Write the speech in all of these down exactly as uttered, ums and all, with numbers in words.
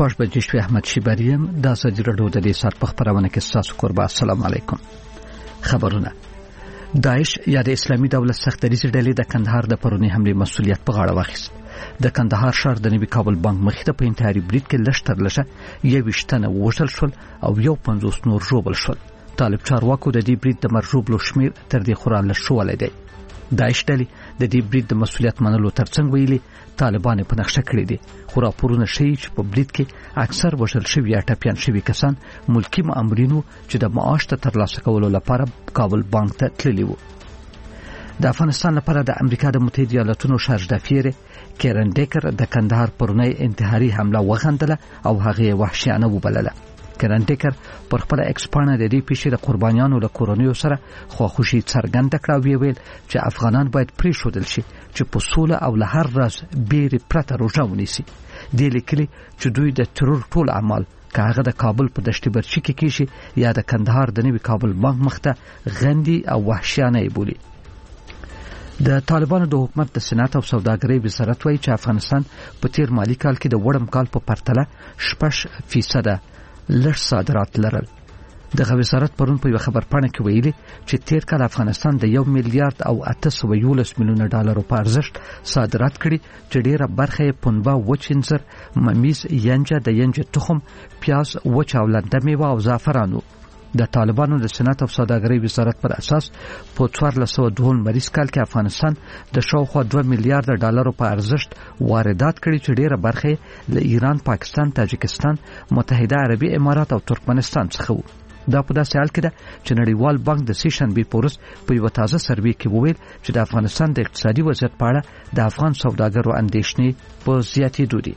شپږ بجې شوې. احمد شیبریم د ازادي راډیو د دې سات په خبرونه کې تاسو قربا. السلام علیکم. خبرونه. داعش یا د اسلامي دولت سختریزې ډلې د کندهار د پرونی حمله مسؤلیت په غاړه واخیست. د کندهار ښار د نوي کابل بانک مخې ته په انتحاري برید کې لږ تر لږه یوویشت تنه وژل شول او یو پنځوس نور ژوبل شول. طالب چارواکو د دې برید د مرژوبلو شمیر تر دې خورا لږ شولی دی. داعش ډلې د دې برید د مسؤلیت منلو ترڅنګ ویلي طالبان په نقشه کړی دي. خو راپورونه ښیي چې په برید کې اکثر وژل شوي یا ټپیان شوي کسان ملکي مامورینو چې د معاش ته ترلاسه کولو لپاره کابل بانک ته تللي وو. د افغانستان لپاره د امریکا د متحده ایالاتونو شارج دافیر کیرن ډیکر د کندهار پرونی انتحاري حمله وغندله او هغه وحشیانه وبلله. کیرن ډیکر پر خپل ایکس پاڼه د دې پیښې د قربانیانو له کورنیو سره خواخوشي څرګنده کړه او ویل چې افغانان باید پریښودل شي چې په سوله او له هر راز بیرې پرته روژه ونیسي. دې لیکلي چې دوی د ترور ټول اعمال که هغه د کابل په دشت برچي کې کیږي یا د کندهار د نوي کابل بانک مخته غندي او وحشیانه بولي. د طالبانو د حکومت د صنعت او سوداګرۍ وزارت وایي چې افغانستان په تیر مالی کال کې د وړم کال په پرتله شپږ فیصد لږ صادرات لرل. دغه وزارت پرون په یو خبر پاڼه کې ویلي چې تیر کال افغانستان د یو میلیارډ او اته سوه یولس میلیونه ډالرو په ارزښت صادرات کړي چې ډیره برخه یې پنبه، وچ انځر، ممیز، ینجه، د ینجه تخم، پیاز، وچ او لنده میوه او زعفران وو. د طالبانو د صنعت او سوداګرۍ وزارت پر اساس په څوارلس سوه دوه مریض کال کې افغانستان د شاوخوا دوه میلیارډ ډالرو په ارزښت واردات کړي چې ډیره برخه له ایران، پاکستان، تاجکستان، متحده عربي امارات او ترکمنستان څخه وو. دا په داسې حال کې ده چې نړیوال بانک د سې شنبې په ورځ په یو تازه سروې کې وویل چې د افغانستان د اقتصادي وضعیت په اړه د افغان سوداګرو اندېښنې په زیاتېدو دي.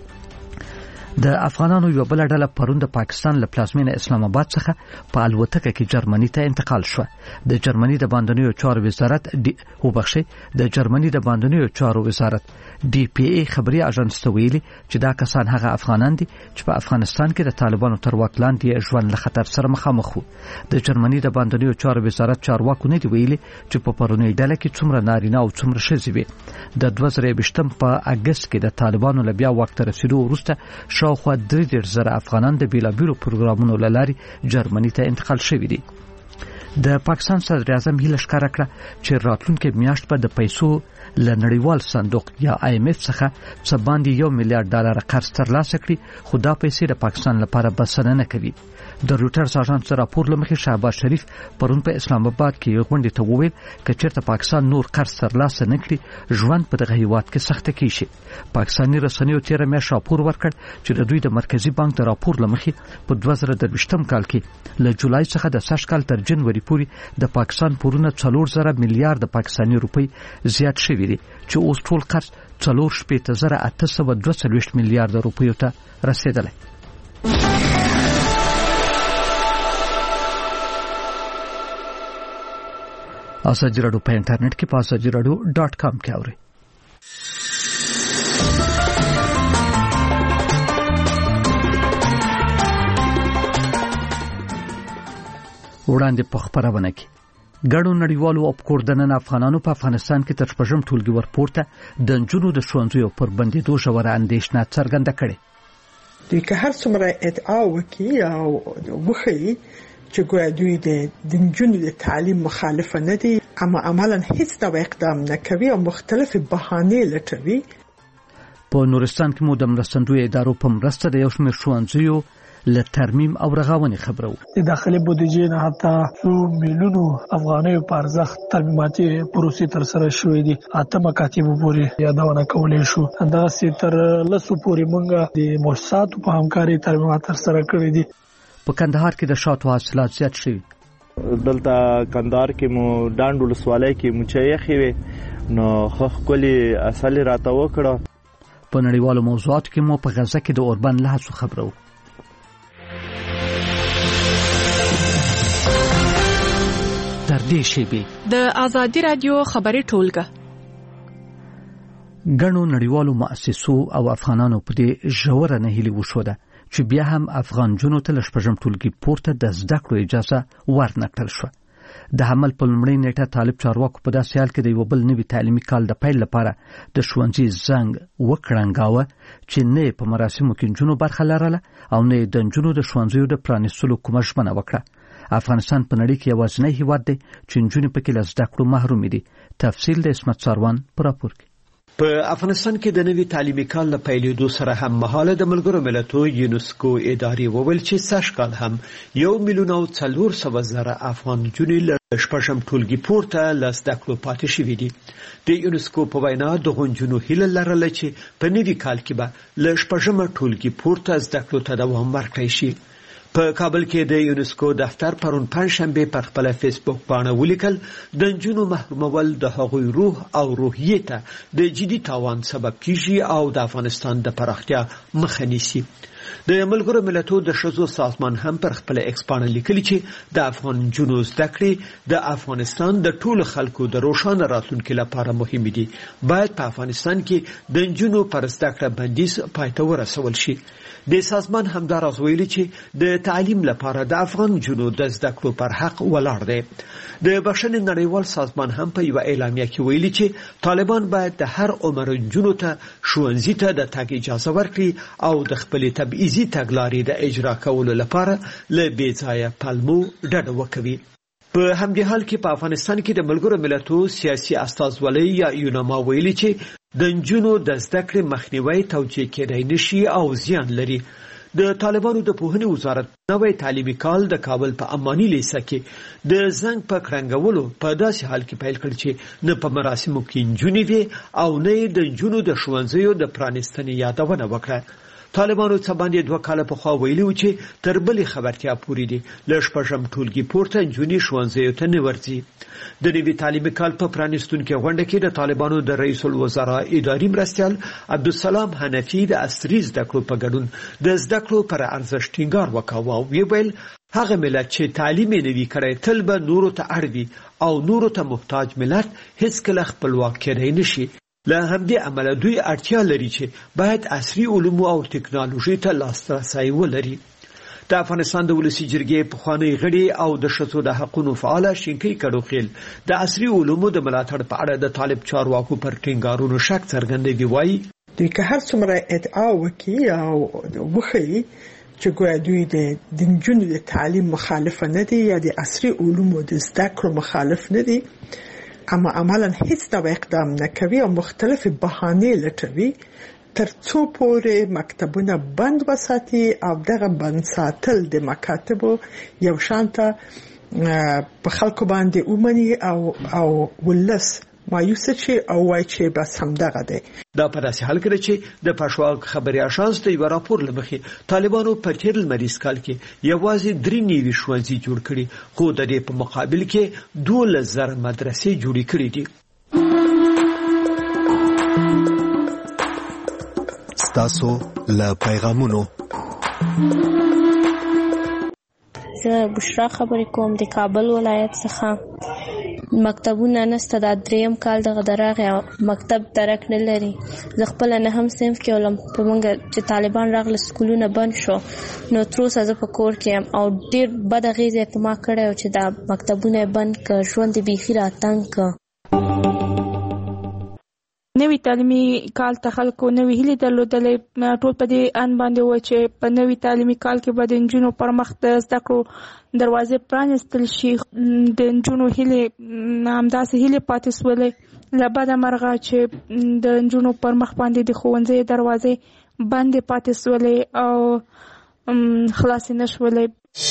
د افغانانو یو بل ډله پرون د پاکستان له پلازمینه اسلام آباد څخه په الوتکه کې جرمني ته انتقال شو. د جرمني د باندنیو چارو وزارت دی وبخښي د جرمني د باندنیو چارو وزارت ډي پی ای خبري اژانس ته ویلي چې دا کسان هغه افغانان دي چې په افغانستان کې د طالبانو تر واک لاندې ژوند له خطر سره مخامخ وو. د جرمني د باندنیو چارو وزارت چارواکو نه دی ویلي چې په پرونی ډله کې څومره نارینه او څومره ښځې وي. د دوه زره یوویشتم په اگست کې د طالبانو له بیا واک ته رسیدو وروسته شاوخوا درې دېرش زره افغانان د بیلابیلو پروګرامونو له لارې جرمني ته انتقال شوي دي. د پاکستان صدر اعظم هیله ښکاره کړه چې راتلونکي میاشت به د پیسو له نړیوال صندوق یا آی ایم اف څخه څه باندې یو میلیارډ ډالر قرض ترلاسه کړي، خو دا پیسې د پاکستان لپاره بسنه نه کوي. د روټرز اژانس راپور لمخې شهباز شریف پرون په اسلام آباد کې یو غونډه ته وویل چې چېرته پاکستان نور قرض ترلاسه نه کړي ژوند په دغه هیواد کې سخته کیږي. پاکستاني رسنیو تیر میاشت راپور ورکړ چې د دوی د مرکزی بانک د راپور لمخې په دوه زره درویشتم کال کې له جولای څخه د سږ کال تر جنوري پورې د پاکستان پورونه څلور زره میلیارډ پاکستاني روپۍ زیات شوي دي چې اوس ټول قرض څلور شپېته زره اته سوه دوه څلوېښت میلیارډ روپیو ته رسیدلی. ازادي راډیو په انټرنیټ کې په ازادي راډیو ډاټ کام کې اورئ. وړاندې په خبرونه کې ګڼو نړیوالو او کوردنن افغانانو په افغانستان کې تر شپږم ټولګي ورپورته د نجونو د ښوونځیو پر بندېدو ژوره اندېښنه څرګنده کړې. دوی که هر څومره ادعا وکړي او وښیي چې ګویا دوی د نجونو د تعلیم مخالفه نه دي، اما عملاً هیڅ ډول اقدام نه کوي او مختلفې بهانې لټوي. په نورستان کې مو د مرستندویه ادارو په مرسته د یو شمېر ښوونځیو له ترمیم او رغونې خبرو. د داخلي بودیجې نه حتی څو میلیونو افغانیو په ارزښت ترمیماتي پروسې تر سره شوې دي. اته مکاتبو پورې یادونه کولی شو. همداسې تر لسو پورې موږ د مؤسساتو په همکارۍ ترمیمات تر سره کړي دي. په کندهار کې د شاتو حاصلات زیات شوي. دلته کندهار کې مو ډانډ ولسوالۍ کې مچۍ یخې وې، نو ښه ښکلې اصل راته وکړه. په نړیوالو موضوعاتو کې مو په غزه کې د اوربند له هڅو خبرو. تر دې شیبې د ازادي راډیو خبري ټولګه ګڼو نړیوالو مؤسسو او افغانانو په دې ژوره نهیلي وشوده چې بیا هم افغان جنو ته له شپږم ټولګي پورته د زده کړو اجازه ورنکړل شوه. د حمل په لومړۍ نیټه طالب چارواکو په داسې حال کې د یو بل نوي تعلیمي کال د پیل لپاره د ښوونځي زنګ وکړنګاوه چې نه په مراسمو کې نجونو برخه لرله او نه د نجونو د ښوونځیو د پرانیستلو کومه ژمنه وکړه. افغانستان په نړۍ کې یوازینی هیواد دی چې نجونې پکې له زده کړو محروم دي. تفصیل د اسمت ساروان په راپور کې. په افغانستان کې د نوي تعلیمي کال له پیلېدو سره هم مهاله د ملګرو ملتونو یونسکو ادارې وویل چې سږ کال هم یو میلیون او څلور سوه زره افغان نجونې له شپږم ټولګي پورته له زده کړو پاتې شوي دي. د یونسکو په وینا دغو نجونو هیله لرله چې په نوي کال کې به له شپږمه ټولګي پورته زده کړو ته دوام ورکړی شي. په کابل کې د یونسکو دفتر پرون پنځشنبه پر خپل فیسبوک باندې ولیکل د نجونو محرومول د هغوی روح او روحیه ته د جدي تاوان سبب کیږي او د افغانستان د پراختیا مخه نیسي. د ملګرو ملتونو د ښځو سازمان هم پر خپل ایکس باندې لیکلي چې د افغان نجونو زده کړې د افغانستان د ټولو خلکو د روښانه راتلونکي لپاره مهمې دي. باید په افغانستان کې د نجونو پر زده کړه بندیز پای ته ورسول شي. د سازمان همداراز ویلي چې د تعلیم لپاره د افغان نجونو د زده کړو پر حق ولاړ دی. د بشري نړیوال سازمان هم په یو اعلامیه کې ویلي چې طالبان باید د هر عمر نجونو ته ښوونځي ته د تګ اجازه ورکړي او د خپلې تبعیضي تګلارې د اجرا کولو لپاره له بې ځایه پلمو ډډه وکوي. په همدې حال کې په افغانستان کې د ملګرو ملتونو سیاسي استازولۍ یا یونما ویلي چې د نجونو د زده کړې مخنیوی توجیه کېدای نشي او زیان لري. د طالبانو د پوهنې وزارت نوی تعلیمي کال د کابل په اماني لیسه کې د زنګ په کړنګولو په داسې حال کې پیل کړ چې نه په مراسمو کې نجونې وي او نه د نجونو د ښوونځیو د پرانیستنې یادونه وکړه. طالبانو څه باندې دوه کاله پخوا ویلي و چې تر بلې خبرتیا پورې دي له شپږم ټولګي پورته نجونې ښوونځیو ته نه ورځي. د نوي تعلیمي کال په پرانیستونکې غونډه کې د طالبانو د رئیس الوزرا اداري مرستیال عبدالسلام حنفي د عصري زده کړو په ګډون د زده کړو پر ارزښت ټینګار وکاوه او ویل هغه ملت چې تعلیم یې نوي کړی تل به نورو ته اړ وي او نورو ته محتاج ملت هیڅکله خپلواک کېدای نشي. له همدې امله دوی اړتیا لري چې باید عصري علومو او ټکنالوژي ته لاسرسی ولري. د افغانستان د ولسي جرګې پخوانی غړي او د ښځو د حقوقو فعال شینکي کډوخیل د عصري علومو د ملاتړ په اړه د طالب چارواکو پر ټینګارونو شک څرګندوي. وایي دوی که هر څومره ادعا وکړي او وښيي چې ګویا دوی د نجونو د تعلیم مخالف نه دي یا د عصري علومو د زده کړو مخالف نه دي، اما عملاً هیڅ ډول اقدام نه کوي او مختلفې بهانې لټوي تر څو پورې مکتبونه بند وساتي او دغه بند ساتل د مکاتبو یو شانته په خلکو باندې اومني او او ولس مایوس شي او وایي چې بس همدغه دی. دا په داسې حال کې چې د پښواک خبري اژانس د یو راپور لمخې طالبانو په تیر لمریز کال کې یوازې درې نوي ښوونځي جوړ کړي خو د دې په مقابل کې دولس زره مدرسې جوړې کړې دي. ستاسو له پیغامونو زه بشرا خبرې کوم د کابل ولایت څخه. مکتبونه نسته، دا دریم کال دغه دراغه مکتب درک نه لري. زه خپل نه هم صنف کې ولم په مونږ چې طالبان راغله سکولونه بند شو نو تر اوسه زه په کور کې یم او ډیر بد اغیزه په ما کړی او چې دا مکتبونه بند ک ژوند بیخي راتنګ ک. نوی تعلیمي کال ته خلکو نوی هیلې درلودلې. ټول په دې ان باندې و چې په نوی تعلیمي کال کې به د نجونو پر مخ د زده کړو دروازې پرانیستل شي. د نجونو هیلې همداسې هیلې پاتې سولې له بده مرغه چې د نجونو پر مخ باندې د ښوونځي دروازې بندې پاتې سولې او خلاصې نه شولې.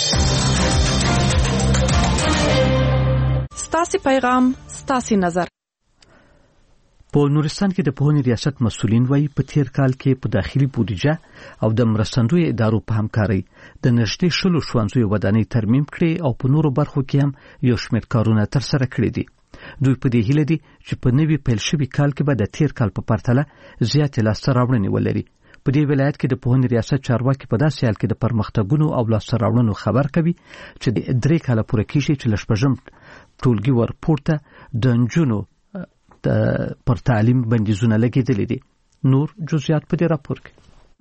ستاسې پیغام ستاسې نظر. په نورستان کې د پوهنې ریاست مسؤلین وایي په تیر کال کې په داخلي بودیجه او د مرستندوی ادارو په همکارۍ د نږدې شلو ښوونځیو ودانۍ ترمیم کړي او په نورو برخو کې هم یو شمېر کارونه ترسره کړي دي. دوی په دې هیله دي چې په نوي پیل شوي کال کې به د تیر کال په پرتله زیاتې لاسته راوړنې ولري. په دې ولایت کې د پوهنې ریاست چارواکي په داسې حال کې د پرمختګونو او لاسته راوړنو خبر کوي چې د درې کاله پوره کیږي چې له شپږم ټولګي ورپورته د نجونو پر تعلیم بندیزونه لګیدلې دي. نور جزئیات په دې راپور کې.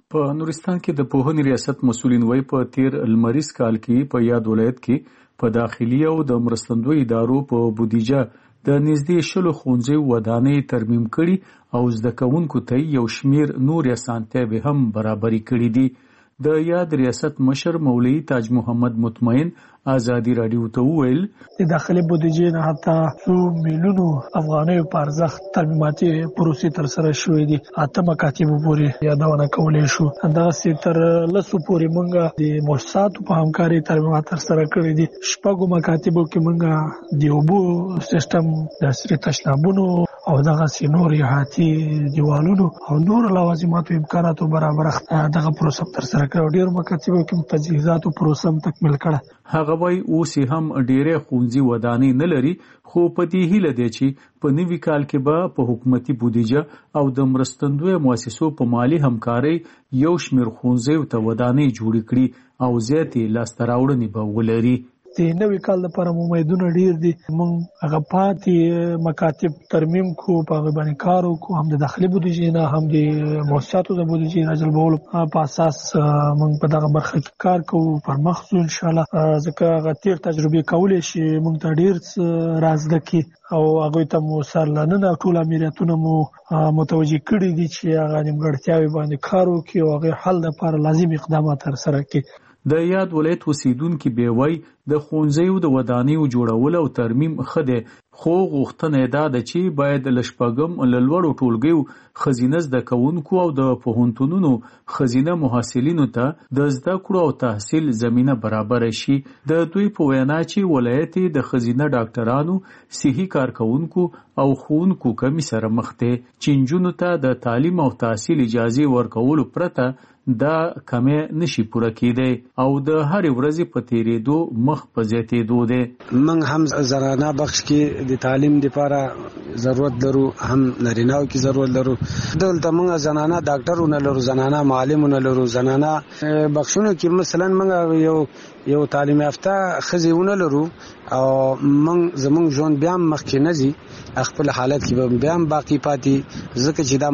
په نورستان کې د پوهنې ریاست مسولین وایي په تیر لمریز کال کې په یاد ولایت کې په داخلي او د مرستندوی ادارو په بودیجه د نږدې شلو ښوونځیو ودانۍ ترمیم کړي او زده کوونکو ته یو شمیر نور اسانتیاوې هم برابرې کړي دي. د یاد ریاست مشر مولوی تاج محمد مطمئن آزادی رادیو ته وویل د داخلي بودیجې نه حتی څو میلیونو افغانیو په ارزښت ترمیماتي پروسې ترسره شوې دي. اته مکاتبو پورې یادونه کولی شو. همدغسې تر لسو پورې موږ د مؤسساتو په همکارۍ ترمیمات ترسره کړي دي. شپږو مکاتبو کې موږ د اوبو سیستم د عصري تشنابونو او دغسې نور احاطي دیوالونو او نور لوازماتو امکاناتو برابر دغه پروسه ترسره کړه. ډېرو مکاتبو کې تجهیزاتو پروسه هم تکمیل کړه. هغه وایي اوس هم ډېرې ښوونځي ودانۍ نه لري، خو په دې هیله دی چې په نوي کال کې به په حکومتي بودیجه او د مرستندویه مؤسسو په مالي همکارۍ یو شمېر ښوونځیو ته ودانۍ جوړې کړي او زیاتې لاسته راوړنې به ولري. د نوي کال لپاره امیدونه ډیر دي. موږ هغه پاتې مکاتب ترمیم کو، په هغه باندې کار وکړو، هم د داخلي بودیجې نه هم د مؤسساتو د بودیجې نه جلبولو په اساس موږ په دغه برخه کې کار کوو. پر مخ ځو ان شاء الله، ځکه هغه تیر تجربې کولی شي موږ ته ډیر را زده کړي او هغوی ته مو سرلننه ټول امریتونه مو متوجه کړي دي چې هغه نیمګړتیاوې باندې کار وکړي او هغې حل لپاره لازم اقدامات ترسره کړي. د یاد ولایت اوسیدونکي بیا وایي د ښوونځیو د ودانیو جوړول او ترمیم ښه دی، خو غوښتنه یې دا ده چې باید له شپږم له لوړو ټولګیو ښځینه زده کوونکو او د پوهنتونونو ښځینه محصلینو ته د زده کړو او تحصیل زمینه برابره شي. د دوی په وینا چې ولایت د ښځینه ډاکټرانو، صحي کارکوونکو او ښوونکو کمی سره مخ دی چې نجونو ته د تعلیم او تحصیل اجازه ورکولو پرته دا کمی نشي پوره کېدی او د هرې ورځې په تیریدو مخ په زیاتېدو دی. موږ هم زنانه بخش کې د تعلیم لپاره ضرورت لرو، هم نارینه‌و کې ضرورت لرو. دلته موږ زنانه ډاکټرونه لرو، زنانه معلمونه لرو، زنانه بخشونو کې مثلا موږ یو یو تعلیم یافته ښځې ونه لرو او موږ زموږ ژوند بیا هم مخکې نه ځي، خپل حالت کې به بیا هم باقي پاتې، ځکه چې دا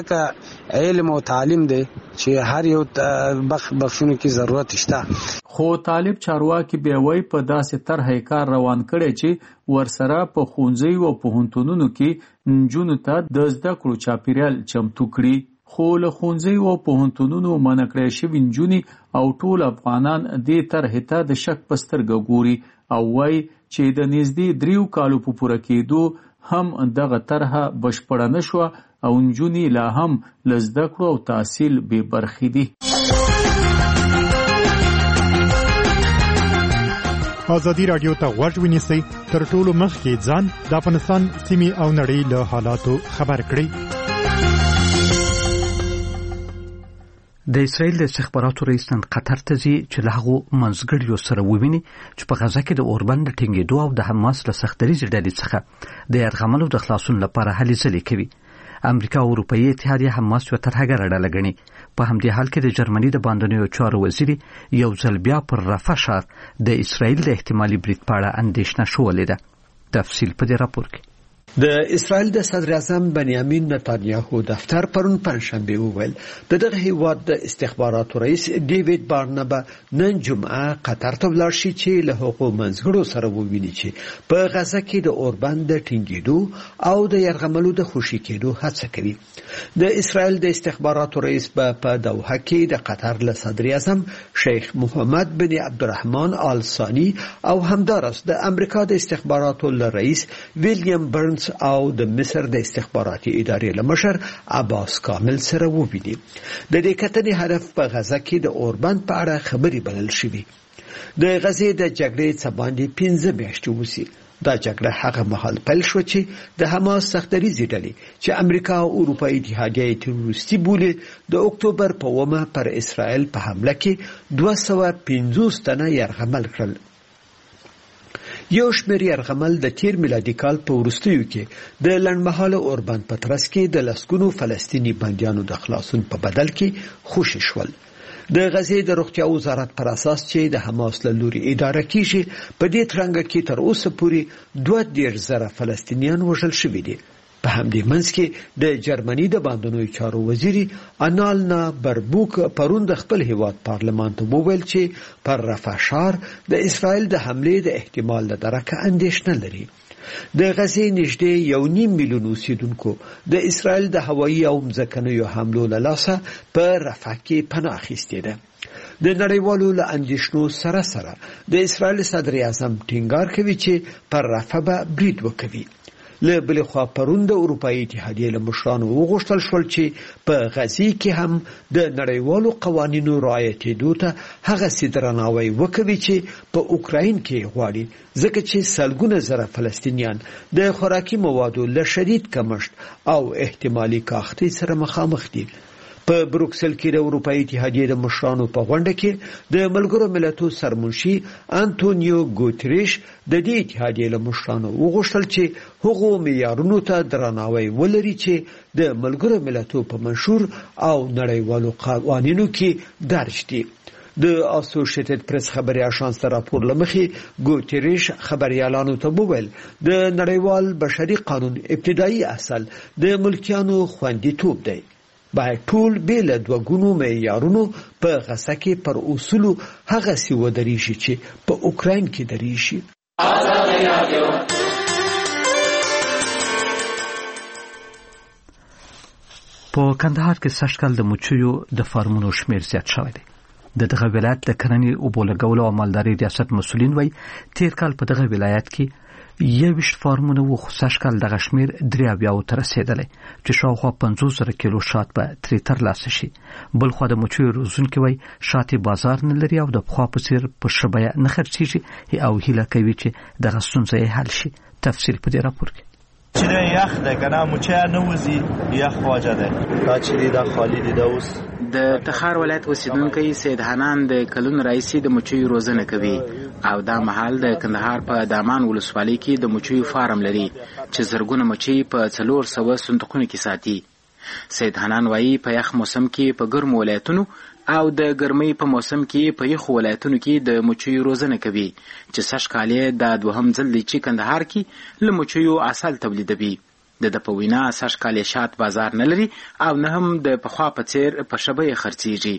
مشترکه علم او تعلیم دی چې هر یو بخشونو کې ضرورت شته. خو طالب چارواکي بیا وایي په داسې طرحه کار روان کړی چې ورسره په ښوونځیو او پوهنتونونو کې نجونو ته د زده کړو چاپیریال چمتو کړي. خو له ښوونځیو او پوهنتونونو منع کړی شوي نجونې او ټول افغانان دې طرحې ته د شک په سترګه ګوري او وایي چې د نږدې دریو کالو په پوره کېدو هم دغه طرحه بشپړه نه شوه او نجونې لا هم له زده کړو او تحصیل بې برخې دي. ازادي رادیو ته غوږ ونیسئ، تر ټولو مخکې ځان د افغانستان سیمې او نړۍ له حالاتو خبر کړئ. د اسرائیل د استخباراتو رئیس نن قطر ته ځي چې له هغو منځګړیو سره وویني چې په غزه کې د اوربند د ټینګېدو او د حماس له سختدریزې ډلې څخه د یرغمل او د خلاصون لپاره هلې ځلې کوي. امریکا او اروپایي اتحادیه حماس یوه ترهګره ډله ګڼي. په همدې حال کې د جرمني د باندنیو چارو وزیر یو ځل بیا پر رفح ښار د اسرائیل د احتمالي برید په اړه اندېښنه ښودلې ده. تفصیل په دې راپور کې. د اسرائیل د صدر اعظم بنیامین نتانیاهو دفتر پرون پنځشنبه وویل د دغه هیواد د استخباراتو رئیس ډیوید بارنبا نن جمعه قطر ته ولاړ شي چې له حقوق منځګړو سره وویني چې په غزه کې د اوربند د ټینګېدو او د یرغملو د خوشي کېدو هڅه کوي. د اسرائیل د استخباراتو رئیس په دوحه کې د قطر له صدر اعظم شیخ محمد بن عبدالرحمن آل ثانی او همدارس د امریکا د استخباراتو رئیس ویلیام برنز او د مصر د استخباراتي ادارې لمشر عباس کامل سره وویني. د دې کتنې هدف په غزه کې د اوربند په اړه خبري بلل شوی. د غزې د جګړې څخه باندې پنځه میاشتې وسی. دا جګړه هغه مهال پیل شو چې د حماس سختدریزې ډلې چې امریکا او اروپایي اتحادیه تروریستي بولي د اکتوبر په اومه پر اسرائیل په حمله کې دوه سوه پنځوس تنه یرغمل کړل. یو شمېر یرغمل د تیر میلادي کال په وروستیو کې د لنډمهاله اوربند په ترڅ کې د لسګونو فلسطیني بندیانو د خلاصون په بدل کې خوشي شول. د غزې د روغتیا وزارت پر اساس چې د حماس له لوري اداره کیږي په دې ترڅ کې تر اوسه پورې دوه دېرش زره فلسطینیان وژل شوي دي. په همدې منځ کې د جرمني د باندنوي چارو وزیر انالنا بربوک پرون د خپل هیواد پارلمان ته وویل چې پر رفح ښار د اسرائیل د حملې د احتمال له درکه اندېښنه لري. د غزې نږدې یو نیم میلیون اوسیدونکو د اسرائیل د هوایي او مځکنیو حملو له لاسه په رفح کې پناه اخیستې ده. د نړیوالو له اندېښنو سره سره د اسرائیل صدر اعظم ټینګار کوي چې پر رفح به برید وکوي. له بلې خوا پرون د اروپایي اتحادیې له مشرانو وغوښتل شول چې په غزې کې هم د نړیوالو قوانینو رعایتېدو ته هغسې درناوی وکوي چې په اوکراین کې غواړي، ځکه چې سلګونه زره فلسطینیان د خوراکي موادو له شدید کمښت او احتمالي کاختۍ سره مخامخ دي. په بروکسل کې د اروپایي اتحادیې د مشرانو په غونډه کې د ملګرو ملتونو سرمنشي انټونیو ګوتریش د دې اتحادیې له مشرانو وغوښتل چې هغو معیارونو ته درناوی ولري چې د ملګرو ملتونو په منشور او نړیوالو قوانینو کې درج دي. د اسوسییټډ پریس خبري اژانس راپور لمخې ګوتریش خبريالانو ته وویل د نړیوال بشري قانون ابتدایي اصل د ملکیانو خوندیتوب دی. باید ټول بیل دوه ګونو معیارونو په غزه کې پر اصولو هغه سی ودرېږي چې په اوکراین کې درېږي. په کندهار کې سږکال د مچیو د فارمونو شمیر زیات شوی دی. د دغه ولایت د کرنې او بولګولو او مالداري ریاست مسؤلین وایي تیر کال په دغه ولایت کې یویشت فارمونه و خو سږکال دغه شمیر درې اویاو ته رسېدلی چې شاوخوا پنځوس زره کیلو شات به ترې ترلاسه شي. بل خوا د مچیو روزونکي وایي شات بازار نه لري او د پخوا په څېر په ښه بیه نه خرڅېږي او هیله کوي چې دغه ستونزه یې حل شي. تفصیل په دې راپور کې. چې یخ ده کنه مچیا نه وځي یخ واجه ده دا چې دا خالی دي. دا اوس د تخار ولایت اوسیدونکي سید حنان د کلون رئیسي د مچیو روزنه کوي او دا مهال د کندهار په دامان ولسوالۍ کې د مچیو فارم لري چې زرګونه مچي په څلور سوه صندوقونو کې ساتي. سید حنان وایي په یخ موسم کې په ګرمو ولایتونو او د ګرمۍ په موسم کې په یخو ولایتونو کې د مچیو روزنه کوي چې سږکال یې دا دوهم ځل دی چې کندهار کې له مچیو عسل تولیدوي. د د په وینا سږکال یې شات بازار نه لري او نه هم د پخوا په څېر په ښه بیه خرڅېږي.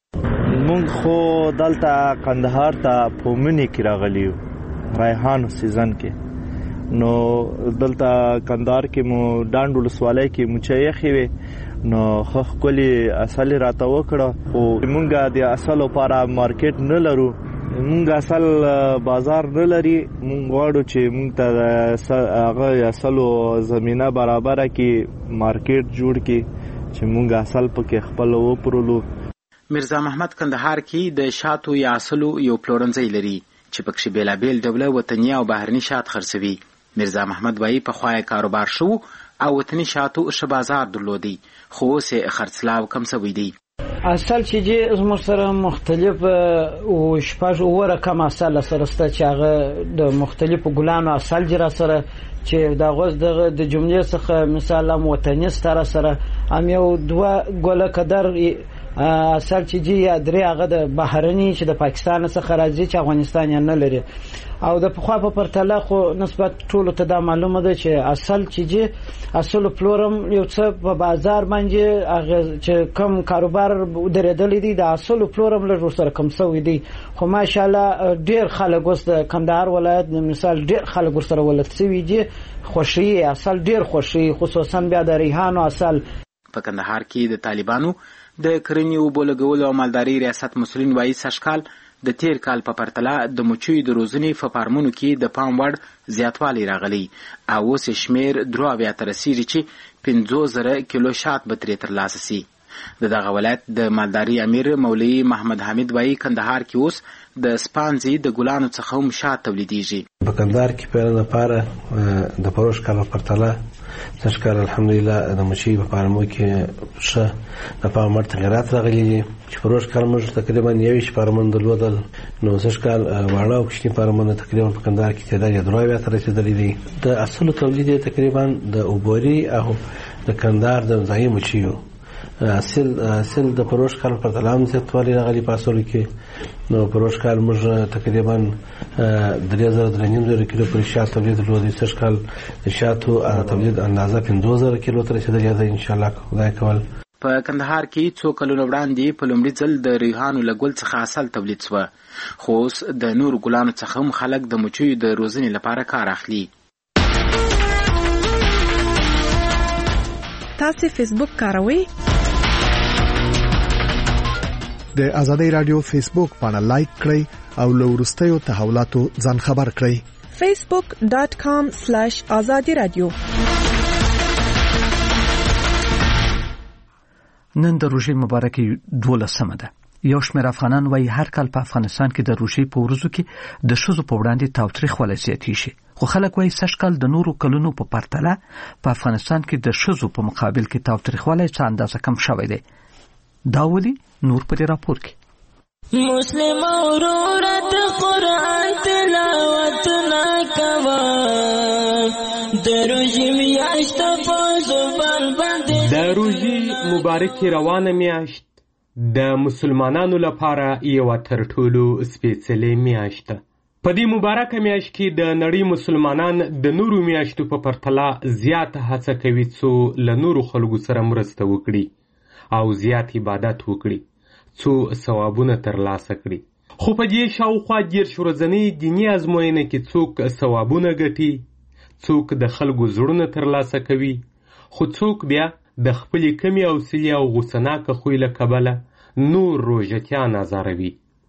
مونږ خو دلته کندهار ته په مني کې راغلي یو ریحانو سیزن کې، نو دلته کندهار کې مو ډانډ ولسوالۍ کې مچۍ یخې وې نو ښه ښکلي عسل یې راته وکړه. خو مونږ د عسلو لپاره مارکیټ نه لرو، مونږ اصل بازار نه لري. مونږ غواړو چې مونږ ته هغه اصلو زمینه برابره کې مارکیټ جوړ کې چې مونږ اصل پکې خپل وپرلو. مرزا محمد کندهار کې د شاتو یا اصلو یو پلورنځی لري چې پکې بیلابیل ډوله وطني او بهرني شات خرڅوي. مرزا محمد وایي پخوا یې کاروبار شو او وطني شاتو ښه بازار درلودی، خو اوس یې خرڅلاو کم شوی دی. اصل چې دې زموږ سره مختلف او شپږ اووه رقم اصل سره شته چې هغه د مختلفو ګلانو اصل جرا سره چې د غوز دغه د جملې څخه مثال هم وطني ستاره سره هم یو دوه ګوله قدر اصل چې جی یا درې هغه د بهرني چې د پاکستان څخه راځي چې افغانستان یې نه لري او د پخوا په پرتله خو نسبت ټولو ته دا معلومه ده چې اصل چې جی اصل پلورم یو څه په بازار باندې هغه چې کم کاروبار درېدلی دی د اصل پلورم له سره کم شوی دی. خو ماشاءالله ډیر خلک اوس د کندهار ولایت مثال ډیر خلک سره ولت شوی دي، خوشي اصل ډیر خوشي، خصوصا بیا د ریحانو اصل. په کندهار کې د طالبانو د کرنې او بولګولو او مالداري ریاست مسؤلین وایي سږکال د تیر کال په پرتله د مچیو د روزنې په فارمونو کې د پام وړ زیاتوالی راغلی او اوس شمیر درې اویا ته رسیږي چې پنځوس زره کیلو شات به ترې ترلاسه سي. د دغه ولایت د مالداري امیر مولوي محمد حمید وایي کندهار کې اوس د سپانځي د ګلانو څخه هم شات تولیدېږي. په کندهار کې په لپاره د پروش کال په پرتله سږکال الحمدلله د مچۍ په فارمو کې ښه د پام وړ تغیرات راغلي دي چې پروش کال موږ تقریبا یویشت فارمونه درلودل، نو سږکال واړه او کوچني فارمونه تقریبا په کندهار کې تعداد یې درې اویا ته رسېدلی دی. د اصلو تولید یې تقریبا د اوبوري او د کندهار د ځایي مچیو اصل اصل د پروش کال په تلام زیاتوالی راغلی پاسول کې نو پروش کال موږ تقریبا درې زره درې نیم زره کیلو پر شات تولید لرو د سر کال شاتو تولید اندازه پنځه زره کیلو تر رسیدلی دی ان شاء الله خدای کول. په کندهار کې څو کلونه وړاندې په لومړي ځل د ریحانو له ګل څخه اصل تولید شو، خو اوس د نورو ګلانو څخه هم خلک د مچیو د روزنې لپاره کار اخلي. تاسو فیسبوک کاروئ؟ د آزادۍ رادیو فیسبوک پاڼه لایک کړئ او له وروستیو تحولاتو ځان خبر کړئ. فیسبوک ډاٹ کام سلیش آزادي رادیو. نن د روژې مبارکي دولسمه ده. یو شمېر افغانان وایي هر کال په افغانستان کې د روژې په ورځو کې د ښځو په وړاندې تاوتریخوالی زیاتېږي، خو خلک وایي سږ کال د نورو کلونو په پرتله په افغانستان کې د ښځو په مقابل کې تاوتریخوالی څه اندازه کم شوی دی. دا ولې؟ نور په دې راپور کې. مسلم اورورت قرآن تلاوت نکوا د روژې میاشت په زبان باندې د روژې مبارکي روانه میاشت د مسلمانانو لپاره یو تر ټولو سپېڅلې میاشت ده. په دې مبارکه میاشت کې د نړۍ مسلمانان د نورو میاشتو په پرتله زیات هڅه کوي څو له نورو خلکو سره مرسته وکړي او زیات عبادت وکړي څو ثوابونه ترلاسه کړي. خو په دې شاوخوا دېرش ورځنۍ دیني ازموینه کې څوک ثوابونه ګټي، څوک د خلکو زړونه ترلاسه کوي، خو څوک بیا د خپلې کمې حوصلې او غوسناکه خوی له کبله نور روژتیان ازاروي.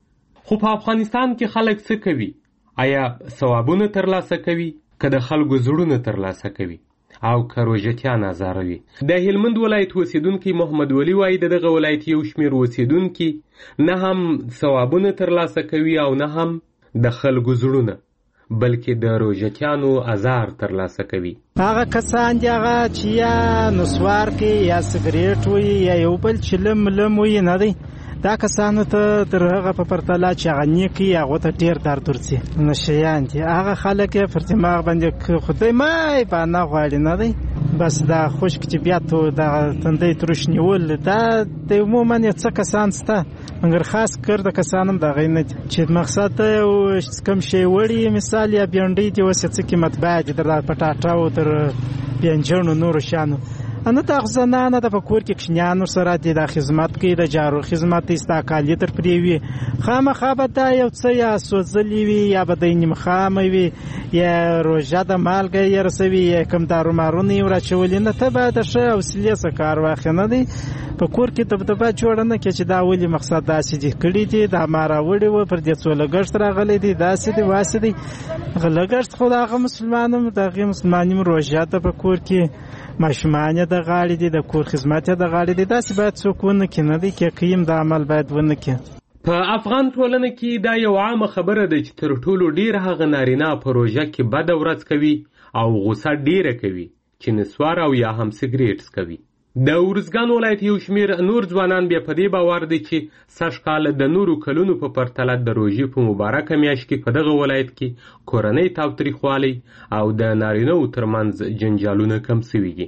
خو په افغانستان کې خلک څه کوي؟ آیا ثوابونه ترلاسه کوي که د خلکو زړونه ترلاسه کوي او که روژتیان ازاروي؟ د هلمند ولایت اوسیدونکي محمد ولی وایي د دغه ولایت یو شمېر اوسیدونکي نه هم ثوابونه ترلاسه کوي او نه هم د خلکو زړونه، بلکې د روژتیانو ازار ترلاسه کوي. هغه کسان دي هغه چې یا نسوار کوي یا سګریټ وي یا یو بل چلم لم وي نه دی، دا کسانو ته تر هغه په پرتله چې هغه نیکي هغه ته ډیر درد ورځي. نشیان دي هغه خلک یې پر دماغ باندې خدای مای باندې غواړي نه دی، بس دا خشک چې بیا ته د تندې ترش نیول دا د عموما یې څه کسان سته، مګر خاص کر د کسانم دا غي نه چې مقصد او کم شی وړي، مثال یا بیانډي دی وسه څه قیمت باید در پټاټاو تر بیانجنو نور شانو انا د زنانه د پکور کې کښنیانو سره د خدمت کې د جارو خدمت استقالی تر پریوي خامخا به دا یو څه یا سوځلی وي یا به د نیم خامه وي یا روژه د مالګه یې رسوي یا کوم دارو مارونه یې وراچولي نه، ته باید د ښه حوصلې څخه کار واخلې نه دی په کور کې دبدبه جوړه نه کړې چې دا ولې مقصد داسې دي کړي دي، دا ما راوړي وه پر دې څو لګښت راغلی دی داسې دی واسې دی. هغه لګښت خو د هغه مسلمانم د هغې مسلمانیم روژه ته په کور کې ماشومان یې د غاړې دي، د کور خدمت یې د غاړې دي، داسې باید څوک ونه کړي نه دی کې قیم د عمل باید ونه کړي. په افغان ټولنه کې دا یو عامه خبره ده چې تر ټولو ډیر هغه نارینه په روژه کې بده ورځ کوي او غوسه ډیره کوي چې نسوار او یا هم سګریټ څکوي. د ارزګان ولایت یو شمېر نور ځوانان بیا په دې باور دي چې سږ کال د نورو کلونو په پرتله د روژې په مبارکه میاشت کې په دغه ولایت کې کورنۍ تاوتریخوالی او د نارینه‌و ترمنځ جنجالونه کم سوي دي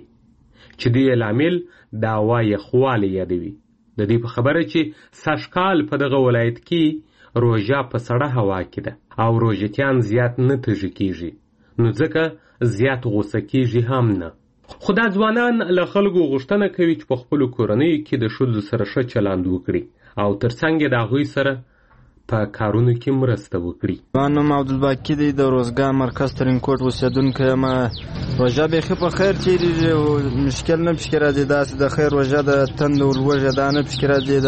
چې دې لامل د هوا یخوالی یادوي. د دې په خبره چې سږ کال په دغه ولایت کې روژه په سړه هوا کې ده او روژتیان زیات نه تږي کېږي، نو ځکه زیات غوسه کېږي هم نه. خو دا ځوانان له خلکو غوښتنه کوي چې په خپلو کورنیو کې د ښځو سره ښه چلند وکړي او ترڅنګ یې د هغوی سره په کارونو کې مرسته وکړي. زما نوم عبدالباقي دی، د روزګان مرکز ترینکوټ اوسېدونکی یم. روژه بیخي په خیر تېرېږي او مشکل نه پکې راځي، داسې د خیر روژه د تند ولوږه دا نه پکې راځي،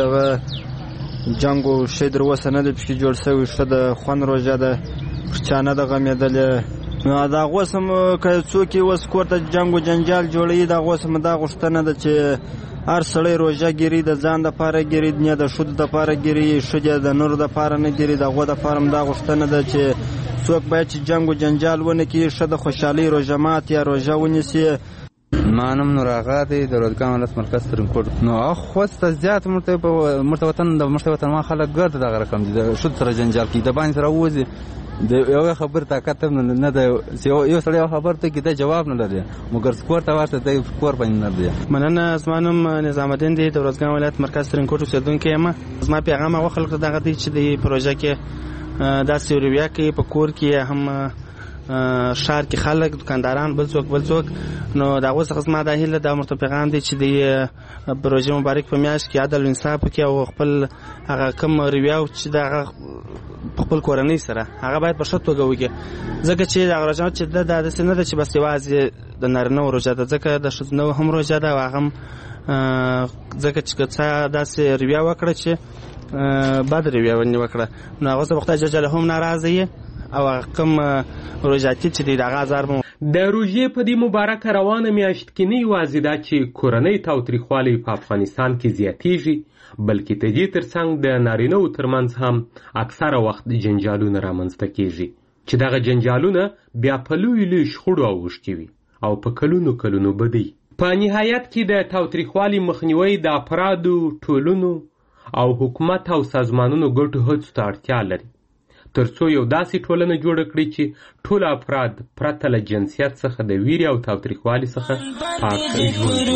دغه جنګ او شی در اوسه نه دی پکې جوړ شوی، ښه د خوند روژه ده، پر چا نه ده غمېدلې. نو دا غوسم که څوک یې اوس کور ته جنګ و جنجال جوړوي، دا غوسم دا غوښتنه ده چې هر سړی روژه ګیري، د ځان دپاره ګیري، نه د ښځو دپاره ګیري، ښځې د نورو دپاره نه ګیري، د هغو دپاره هم دا غوښتنه ده چې څوک باید چې جنګ و جنجال ونه کړي، ښه د خوشحالۍ روژه مات یا روژه ونیسي. ما نوم نور آغا دی، د روزګان ولایت مرکز ترینکوټ. نو هغه خوسته زیات مرته وطن د مرته وطن ما خلک ګرد دغه رقم دي، د ښځو سره جنجال کوي، د باندې سره ووځي د یو خبر طاقت نه ده یو سړی خبر ته کې ته جواب نه لري مګر سکور ته ورته د سکور باندې نه دی. مننه. زمانم نظام الدین دی د ورځګان ولایت مرکز ترینکوټ اوسیدونکی یم. زما پیغام هغه خلکو ته دغه دی چې د پروژه کې داسې رویه کوي په کور کې هم شهر کې خلک دکانداران بل څوک بل څوک نو دا اوس زما د هیله د مرته پیغام دی چې د پروژې مبارک په میاشت کې عدل انصاف کې او خپل هغه کم رویه چې د خپل کورنۍ سره هغه باید په ښه توګه وکړي ځکه چې د روژه چې د داسې نه ده چې بس یوازې د نارینه‌و روژه ده ځکه د ښځینه‌و هم روژه ده او هغه هم ځکه چې که څه داسې رویه وکړه چې بد رویه ونې وکړه نو هغه څه به خدای جل جلاله هم ناراضه وي او کوم روژاتي چې دی د هغه ازار به د روژې په دې مبارکه روانه میاشت کې نه یوازې دا چې کورنۍ تاوتریخوالی په افغانستان کې زیاتیږي بلکې د دې ترڅنګ د نارینه‌و ترمنځ هم اکثره وخت جنجالونه رامنځته کیږي چې دغه جنجالونه بیا په لویو لویو شخړو اوښتي وي او په کلونو کلونو بدی. په نهایت کې د تاوتریخوالي مخنیوی د افرادو ټولنو او حکومت او سازمانونو ګډو هڅو ته اړتیا لري ترڅو یو داسې ټولنه جوړه کړي چې ټول افراد پرته له جنسیت څخه د ویرې او تاوتریخوالي څخه پاک ژوند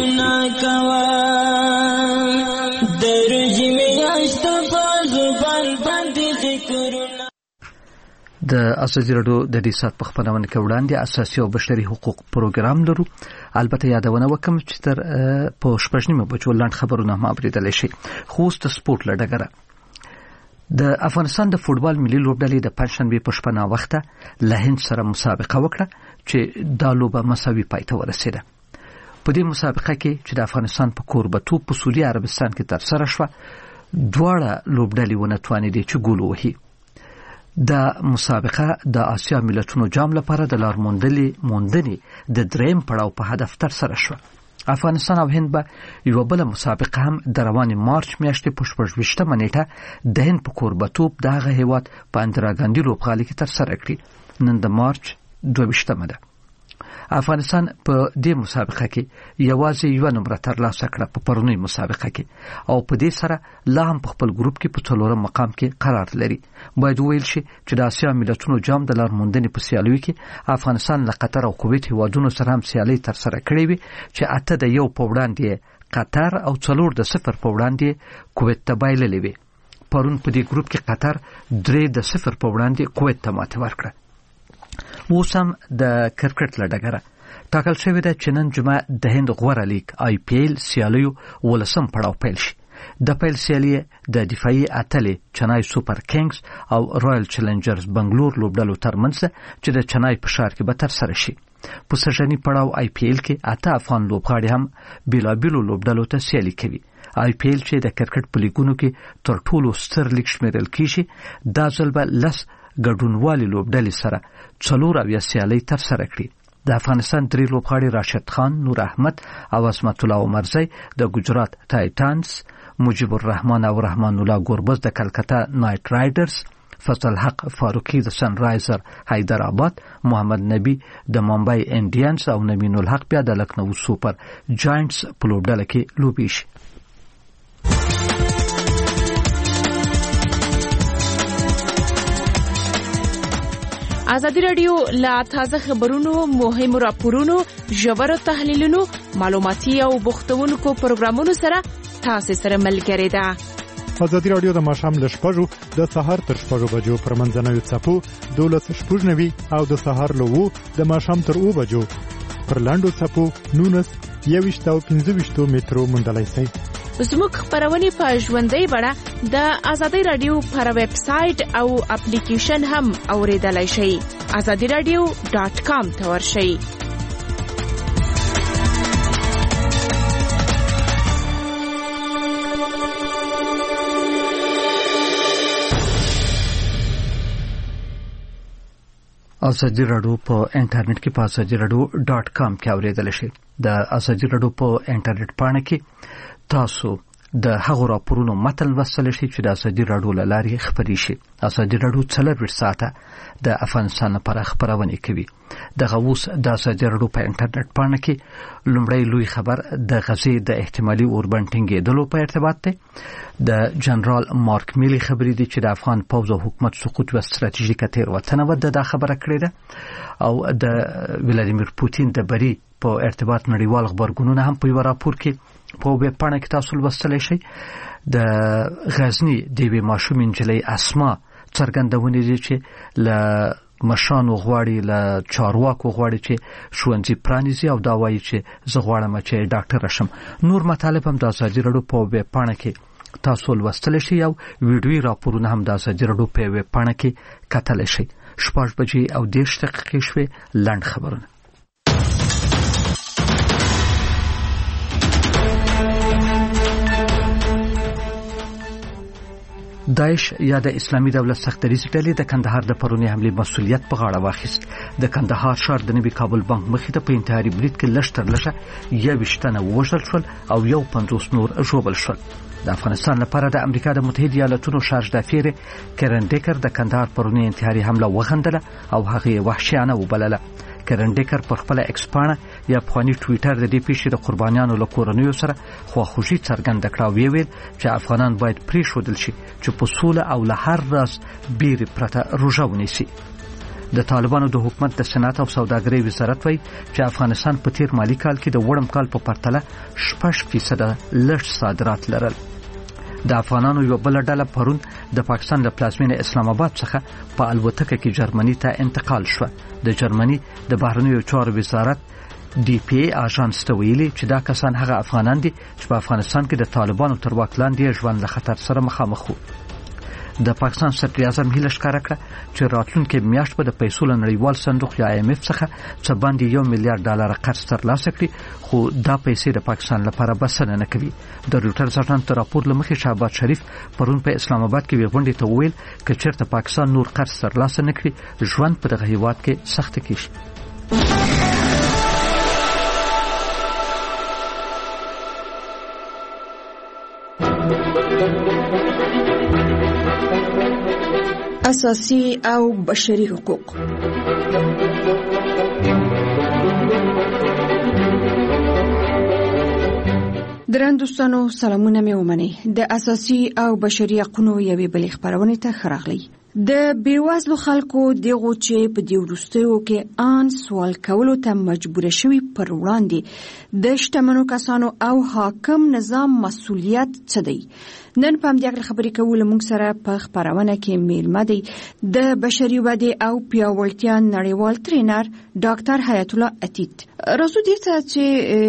د ازادي راډیو د دې سات په خبرونه کې وړاندې اساسي او بشري حقوق پروګرام لرو. البته یادونه وکم چې تر په شپږ نیمه بجو لاند خبرونه هم اوریدل شي. خو ست سپورت لډګره د افغانستان د فوټبال ملي لوبډلې د پنځشنبه په شپه نا وخته له هند سره مسابقه وکړه چې د لوبه مساوي پای ته ورسېده. په دې مسابقه کې چې د افغانستان په کوربتوب په سعودي عربستان کې ترسره شوه دواړه لوبډلې ونه توانېدې چې ګول ووهي. د مسابقه د آسیا ملتونو جام لپاره د لار موندلې موندنې د دریم پړاو په هدف ترسره شوه. افغانستان او هند به یو بل مسابقه هم د روانې مارچ میاشتې په شپږویشتمه نیټه د هند په کوربتوب د هغه هیواد په اندرا ګاندي لوبغالي کې ترسره کړي. نن د مارچ دوه ویشتمه ده. افغانستان په دې مسابقه کې یوازې یو نمبر ترلاسه کړه په پرونی مسابقه کې او په دې سره لا هم په خپل ګروپ کې په څلورم مقام کې قرار لري. باید ویل شي چې د آسیا ملتونو جام د لار موندنې په سیالیو کې افغانستان له قطر او کویت هیوادونو سره هم سیالي ترسره کړې وي چې اته د یو په وړاندې قطر او څلور د صفر په وړاندې کویت ته بایللې وي. پرون په دې ګروپ کې قطر درې د صفر په وړاندې کویت ته ماتې ورکړه. اوس هم د کرکټ لډګره ټاکل شوې ده چې نن جمعه د هند غوره لیګ آی پی ایل سیالیو ولسم پړاو پیل شي. د پیل سیالي د دفاعي اتلې چنای سوپر کینګز او رایل چیلنجرز بنگلور لوبډلو ترمنځ چې د چنای په ښار کې به ترسره شي. په سژنی پړاو آی پی ایل کې اته افغان لوبغاړي هم بیلابیلو لوبډلو ته سیالي کوي. آی پی ایل چې د کرکټ په لیګونو کې تر ټولو ستر لیګ شمیرل کیږي دا ځل به لس ګډونوالي لوبډلې سره څلور اویا سیالۍ ترسره کړي. د افغانستان درې لوبغاړي راشد خان، نور احمد او عصمت الله عمرزی د ګجرات ټایټانز، مجيب الرحمن او رحمان الله ګوربز د کلکتا نایټ رایډرز، فضل حق فاروقی د سن رایزر حیدرآباد، محمد نبی د ممبئی انډینز او نمین الحق بیا د لکنو سوپر جاینټس په لوبډله کې لوبي شي. ازادي راډیو لا تازه خبرونو، مهمو راپورونو، ژورو تحلیلونو، معلوماتي او بوختونکو پروګرامونو سره تاسو سره ملګری ده. ازادي راډیو د ماښام له شپږو د سهار تر شپږو بجو پر منځنوي څپو دولس شپږ نوي او د سهار له وو د ماښام تر اوو بجو پر لاندو څپو نونس یویشت او پنځه ویشتو مترو موندلای شئ. زموږ خبرونه په ژوندۍ بڼه د ازادي راډیو پر ویب سټ او اپلیکیشن هم اوریدلای شئ. azadi radio dot com ته ورشئ. ازادي راډیو په انټرنیټ کې په azadi radio dot com کې اوریدل شئ. د ازادي راډیو په انټرنیټ باندې کې تاسو د هغو راپورونو متن لوستل شي چې د ازادي راډیو له لارې خپرې شي. ازادي راډیو څلورویشت ساعته د افغانستان لپاره خپرونې کوي. دغه اوس د ازادي راډیو په انټرنیټ پاڼه کې لومړی لوی خبر د غزې د احتمالي اوربند ټینګېدلو په ارتباط دی. د جنرال مارک میلی خبرې دي چې د افغان پوځ او حکومت سقوط یوه ستراتیژیکه تېروتنه وه، دا خبره کړې ده. او د ولادیمیر پوتین د بري په ارتباط نړیوال خبرګونونه هم په یو راپور کې په ویب پاڼه کې تاسو لوستلی شئ. د غزني د یوې ماشومې نجلۍ اسما څرګندونې دي چې له مشانو غواړي، له چارواکو غواړي چې ښوونځي پرانیزي او دا وایي چې زه غواړم چې ډاکټره شم. نور مطالب هم د ازادي راډیو په ویب پاڼه کې تاسو لوستلی شئ او ویډیویي راپورونه هم د ازادي راډیو په ویب پاڼه کې کتلی شئ. شپږ بجې او دېرش دقیقې شوې. لنډ خبرونه. داعش یا د اسلامي دولت سختدریځ ډلې د کندهار د پرونی حملې مسؤلیت په غاړه واخیست. د کندهار ښار د نوي کابل بانک مخې ته په انتحاري برید کې لږ تر لږه یوویشت تنه ووژل شول او یو پنځوس نور ژوبل شول. د افغانستان لپاره د امریکا د متحده ایالاتونو شارج دافیر کرن ډیکر د کندهار پرونی انتحاري حمله وغندله او هغه وحشیانه وبلله. کرن ډیکر پر خپل ایکس پاڼه یا پخواني ټویټر د دې پیښې د قربانیانو له کورنیو سره خواخوږي څرګنده کړه او ویل چې افغانان باید پرېښودل شي چې په سوله او له هر راز بیرې پرته روژه ونیسي. د طالبانو د حکومت د صنعت او سوداګرۍ وزارت وایي چې افغانستان په تیر مالی کال کې د وړم کال په پرتله شپږ فیصده لږ صادرات لرل. د افغانانو یو بل ډله پرون د پاکستان له پلازمینې اسلام آباد څخه په الوتکه کې جرمني ته انتقال شو. د جرمني د بهرنیو چارو وزارت ډي پی ای اژانس ته ویلي چې دا کسان هغه افغانان دي چې په افغانستان کې د طالبانو تر واک لاندې ژوند له خطر سره مخامخ وو. د پاکستان صدر اعظم هیله ښکاره کړه چې راتلونکي میاشت به د پیسو له نړیوال صندوق یا آی ایم اف څخه څه باندې یو میلیارډ ډالر قرض ترلاسه کړي، خو دا پیسې د پاکستان لپاره بسنه نه کوي. د رویټرز اژانس راپور له مخې شهباز شریف پرون په اسلام آباد کې غونډې ته وویل که چېرته پاکستان نور قرض ترلاسه نه کړي ژوند په دغه هیواد کې سخت کیږي. اساسي او بشري حقوق. درن دوستانو سلامونه مې ومنئ. د اساسي او بشري حقوقو یوې بلې خبرونه ته خراغلی. د بیوزلو خلکو دغه چې په دې وروستیو کې ان سوال کولو ته مجبور شوي پر وړاندې د شتمنو کسانو او حاکم نظام مسؤلیت څه دی؟ نن په همدې خبرې کول موږ سره په خبرونه کې میلمه دی د بشري ودې او پیاوړتیا نړیوال ټرینر ډاکټر حیات الله عتیق. راځو دې ته چې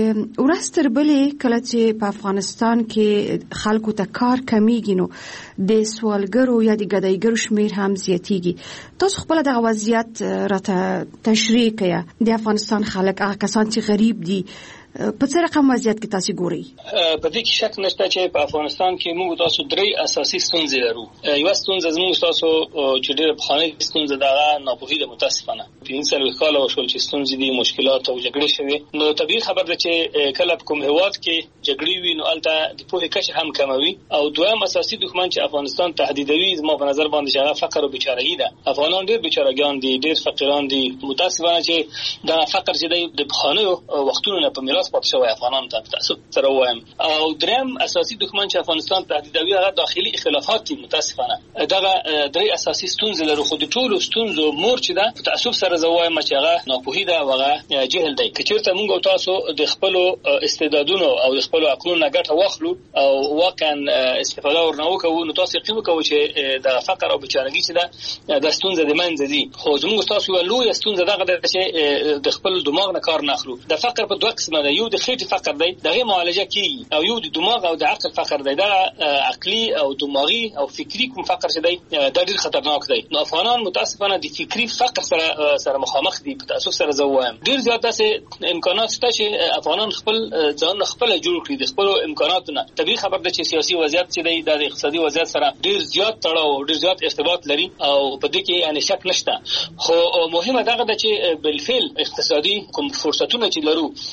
ورستر بلې کله چې په افغانستان کې خلکو ته کار کمیږي نو د سوالګرو یا د ګدایګرو شمیر هم زیاتیږي. تاسو خپل د وضعیت راته تشریح کړئ. د افغانستان خلک هغه کسان چې غریب دي په څه رقم وضعیت کې تاسو ګورئ؟ په دې کې شک نشته چې په افغانستان کې موږ تاسو درې اساسي ستونزې لرو. یو ستونزه زموږ تاسو چې ډېر بخانه ستونزه ده ناپوهي ده متاسفانه. پنځه سال کال او شول چې ستونزې دي مشکلات او جګړې شوي نو طبيعي خبر ده چې کله په کوم هیواد کې جګړې وي نو البته د پوهې کچه هم کموي. او دویم اساسي دښمن چې افغانستان تهدیدوي زما په نظر باندې چې فقر او بیچارهګي ده. افغانان ډېر بیچارهګان دي، ډېر فقیران دي. متاسفانه چې دا فقر چې د بخانه وختونو نه په میراث پاتې شوی افغانان ته تاسو سره وایم. او دریم اساسي دښمن چې افغانستان تهدیدوي هغه داخلي اختلافات دي. متاسفانه دغه درې اساسي ستونزې لرو. خو د ټولو ستونزو مور چې ده په تاسو سره زوایم چې هغه ناپوهي ده او هغه جهل دی. که چېرته موږ تاسو د خپل استعدادونو او د خپل عقلونو ګټه واخلو او واقعا استفاده ورنه وکړو نو تاسو یقین وکړئ چې د فقر او بیچارهګي چې ده د ستونزې د منځ دي. خو زموږ تاسو یو لوی ستونزه دغه ده چې د خپل دماغ نه کار نه اخلو. د فقر په دوه قسمه ده. یو د خېټې فقر دی، دغه معالجه کیږي، او یو د دماغ او د عقل فقر دی. دا عقلي او دماغي او فکری کوم فقر چې دی دا ډېر خطرناک دی. نو افغانان متاسفانه د فکری فقر سره سره مخامخ دي. په تاسو سره زوایم ډېر زیات داسې امکانات شته چې افغانان خپل ځان خپل جوړ کړي د خپل امکاناتونه. طبيعي خبر ده چې سیاسي وضعیت چې دی د اقتصادي وضعیت سره ډېر زیات تړاو ډېر زیات ارتباط لري او په دې کې یعنی شک نشته. خو مهمه دغه ده چې بالفعل اقتصادي کوم فرصتونه چې لرو د دې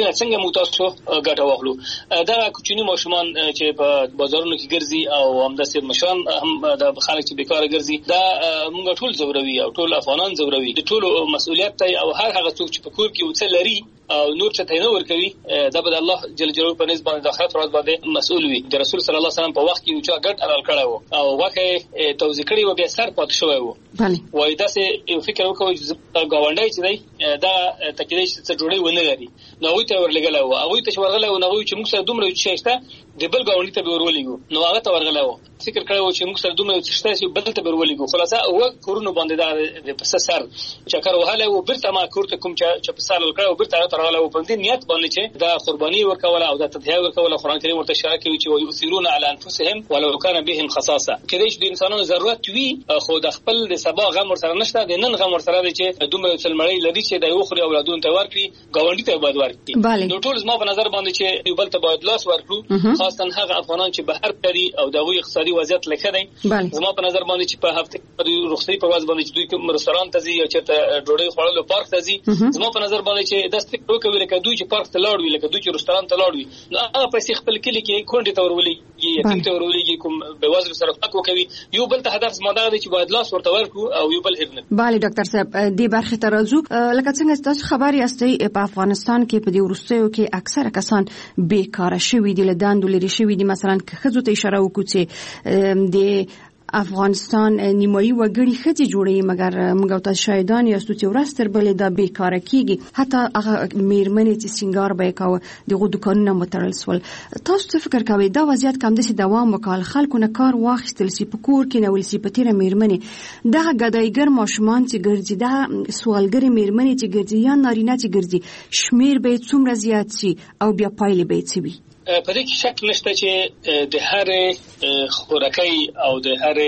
نه څنګه مو تاسو ګټه واخلو. دا کوچني ماشومان چې په بازارونو کې ګرځي او همداسې مشران هم د خلک چې بیکاره ګرځي دا موږ ټول زوروي او ټول افغانان زوروي. د ټولو مسؤلیت دی او هر هغه څوک چې په کور کې وڅ لري او نور څه ته نه ورکوي دا به الله جل جلاله په نسبت باندې د آخرت ورځ باندې مسؤل وي. د رسول صلی الله علیه وسلم په وخت کې یو چا ګډ حلال کړی و او واکه توزیع کړی و بیا سر پات شوی و. وای دا سه یو فکر وکوي غونډای چې دی دا تکلیف څه جوړي ونه لري نو وي ته ورلګلا و او ته ورغلا و نو چې موږ سره دومره چې شته د بل غونډې ته ورولېګو نو هغه ته ورغلا و فکر کړو چې موږ سره دومره چې شته چې بل ته ورولېګو خلاصه او کورونو باندې دا د پس سر چکر وهاله و برته ما کورته کوم چې په سال کړو برته ترغلا و په دې نیت باندې چې دا قرباني ورکول او دا تضحیه ورکول قرآن کریم ورته اشاره کوي چې ويؤثرون على انفسهم ولو كان بهم خصاصه کله چې د انسانانو ضرورت وي خو د خپل د سبا غم ور سره نشته د نن غم ور سره دی چې دومره څلمړی لري چې د یو خوري اولادونو ته ورکړي غونډې ته باید ورکړي. نو ټول زما په نظر باندې چې یو بل ته باید لاس ورکړو خاصه هغه افغانان چې بهر کړي او دغه اقتصادي وضعیت لکه دی. زما په نظر باندې چې په هفته په رخصتي په ورځ باندې چې دوی کوم رستوران ته ځي او چې ډوډۍ خوړلو پارک ته ځي زما په نظر باندې چې د ستې وکوي لکه دوی چې پارک ته لاړ وي لکه دوی چې رستوران ته لاړ وي نو هغه پیسې خپل کلی کې کونډې ته ورولېږي یتیم ته ورولېږي کوم بېوزلو سره فرق وکوي. یو بل ته هدف زما دا دی چې باید لاس ورته ورکړو او یو بل هېر نه. بله ډاکټر صاحب دې برخې ته راځو. لکه څنګه تاسو خبر یاستئ په افغانستان کې په دې وروستیو کې اکثره کسان بیکاره شوي دي له دندو لرې شوي دي. مثلا که ښځو ته اشاره وکړو چې د افغانستان نیمایي وګړي ښځې جوړوي مګر موږ او تاسو شاهدان یاستو چې ورځ تر بلې دا بیکاره کېږي. حتی هغه میرمنې چې سینګار به یې کاوه دغه دوکانونه متړل سول. تاسو څه فکر کوئ دا وضعیت که همداسې دوام وکړي خلکو نه کار واخیستل سي په کور کې نیول سي په تېره میرمنې دغه ګدایګر ماشومان چې ګرځي دغه سوالګرې میرمنې چې ګرځي یا نارینه چې ګرځي شمیر به یې څومره زیات سي او بیا پایلې به یې څه وي؟ په دې کې شک نشته چې د هر خوراکي او د هر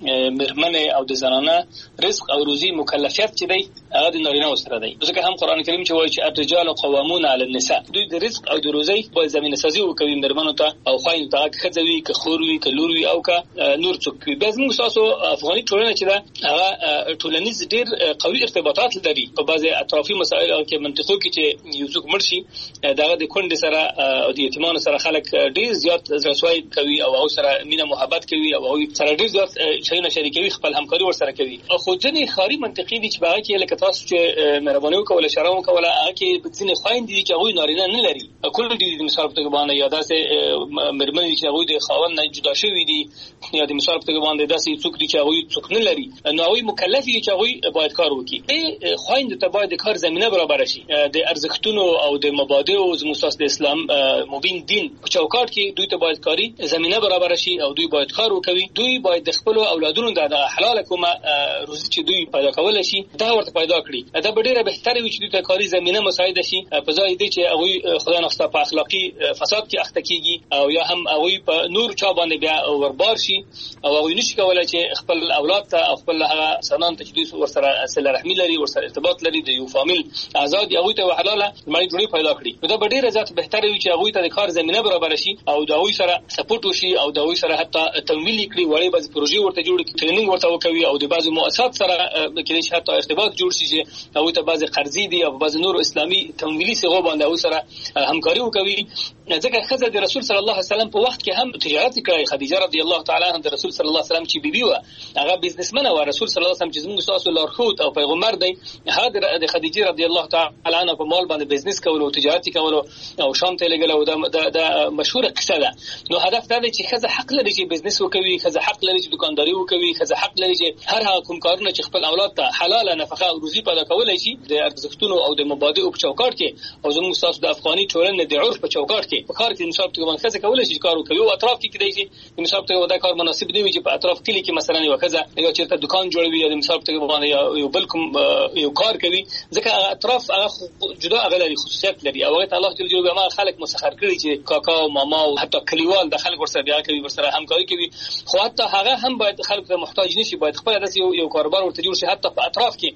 مرمنه او د زنانه رزق او روزي مکلفیت چې دی هغه د نارینه سره دی. ځکه هم قران کریم چې وایي چې الرجال قوامون علی النساء دوی د رزق او د روزي په زمينه سازي وکوي مرمنو ته او خاين ته خځوي که خوري که لوري او که نور څوک. به موږ تاسو افغاني ټولنه چې دا هغه ټولنیز ډیر قوي ارتباطات لري په بعضي اطرافي مسایل او کې منطقو کې چې یو څوک مرشي دغه د کونډې سره او د یتیمانو سره خلک ډیر زیات رسوي کوي او هغه سره مینه محبت کوي او هغه سره ډیر زیات شایونه شریکوي خپل همکاري ورسره کوي. خو ځنې خاري منطقي دي چې باغ کې لکه تاسو چې مهرباني وکول اشاره وکول هغه کې ځنې خاين دي چې هغه نارینه نه لري کله دې مثال په توګه باندې یا داسې مرمنې چې هغه د خاوند نه جدا شوی دي یا د مثال په توګه باندې داسې څوک دي چې هغه څوک نه لري نو هغه مکلف دي چې هغه باید کار وکړي. ای خاين ته باید کار زمينه برابر شي د ارزښتونو او د مبادئ او زموږ د اسلام مبین دین په چوکاټ کې دوی ته باید کاری زمينه برابر شي او دوی باید کار وکړي. دوی باید د خپل اولادونو د حلال کومه روزي چې دوی پیدا کول شي دا ورته پیدا کړي. دا ډیره بهتره وي چې دوی ته کاری زمينه مساعده شي په ځای دی چې هغه خدای نخسته په اخلاقی فساد کې اخته کیږي او یا هم هغه په نور چا باندې بیا وربار شي او هغه نشي کولای چې خپل اولاد ته او خپل هغه سنان ته چې دوی ورسره صله رحمی لري ورسره ارتباط لري د یو فامیل آزاد هغه ته حلاله مړی جوړي پیدا کړي. دا ډیره ذات بهتره وي چې هغه ته د کار زمينه برابر شي او د هغه سره سپورټ وشي او د هغه سره حتی تمویل کړي وړي بعض پروژې ورته جوړ کړي ټریننګ ورته وکوي او د بعضو مؤسسات سره کې چې حتی ارتباط جوړ شي چې هغه ته بعض قرضې دي او بعض نور اسلامي تمویلي صغو باندې هغه سره همکاري وکوي. ځکه خزه د رسول صلی الله علیه وسلم په وخت کې هم تجارت کړی. خدیجه رضی الله تعالی عنها د رسول صلی الله علیه وسلم چې بیبي و هغه بزنسمن و. رسول صلی الله علیه وسلم چې زموږ تاسو لارښود او پیغمبر دی هغه د خدیجه رضی الله تعالی عنها په مال باندې بزنس کول او تجارت کول او شام ته لګل او د مشهور قصه ده. نو هدف دا دی چې خزه حق لري چې بزنس وکوي خزه حق لري چې دکانداري وکوي خزه حق لري چې هر هغه کوم کارونه چې خپل اولاد ته حلاله نفقه او روزي پیدا کولای شي د ارزښتونو او د مبادئ په چوکاټ کې او زموږ تاسو د افغاني ټولنې د عرف په چوکاټ کې په کار کې انصاف ته باندې خزه کولای شي کار وکوي او اطراف کې کېدای شي انصاف ته ودا کار مناسب دی چې په اطراف کې کې مثلا یو خزه یو چیرته دکان جوړوي یا انصاف ته باندې یو بل کوم یو کار کوي ځکه اطراف هغه جدا غلري خصوصیت لري او هغه الله تعالی جوړ ما خلک مسخر کړی چې کاکا او ماما او حتی کلیوال د خلک ورسره بیا کوي ورسره همکاري کوي. خو حتی هغه هم باید خلک ته محتاج نشي باید خپل داسې یو کاروبار ورته جوړ شي. حتی په اطراف کې بعضو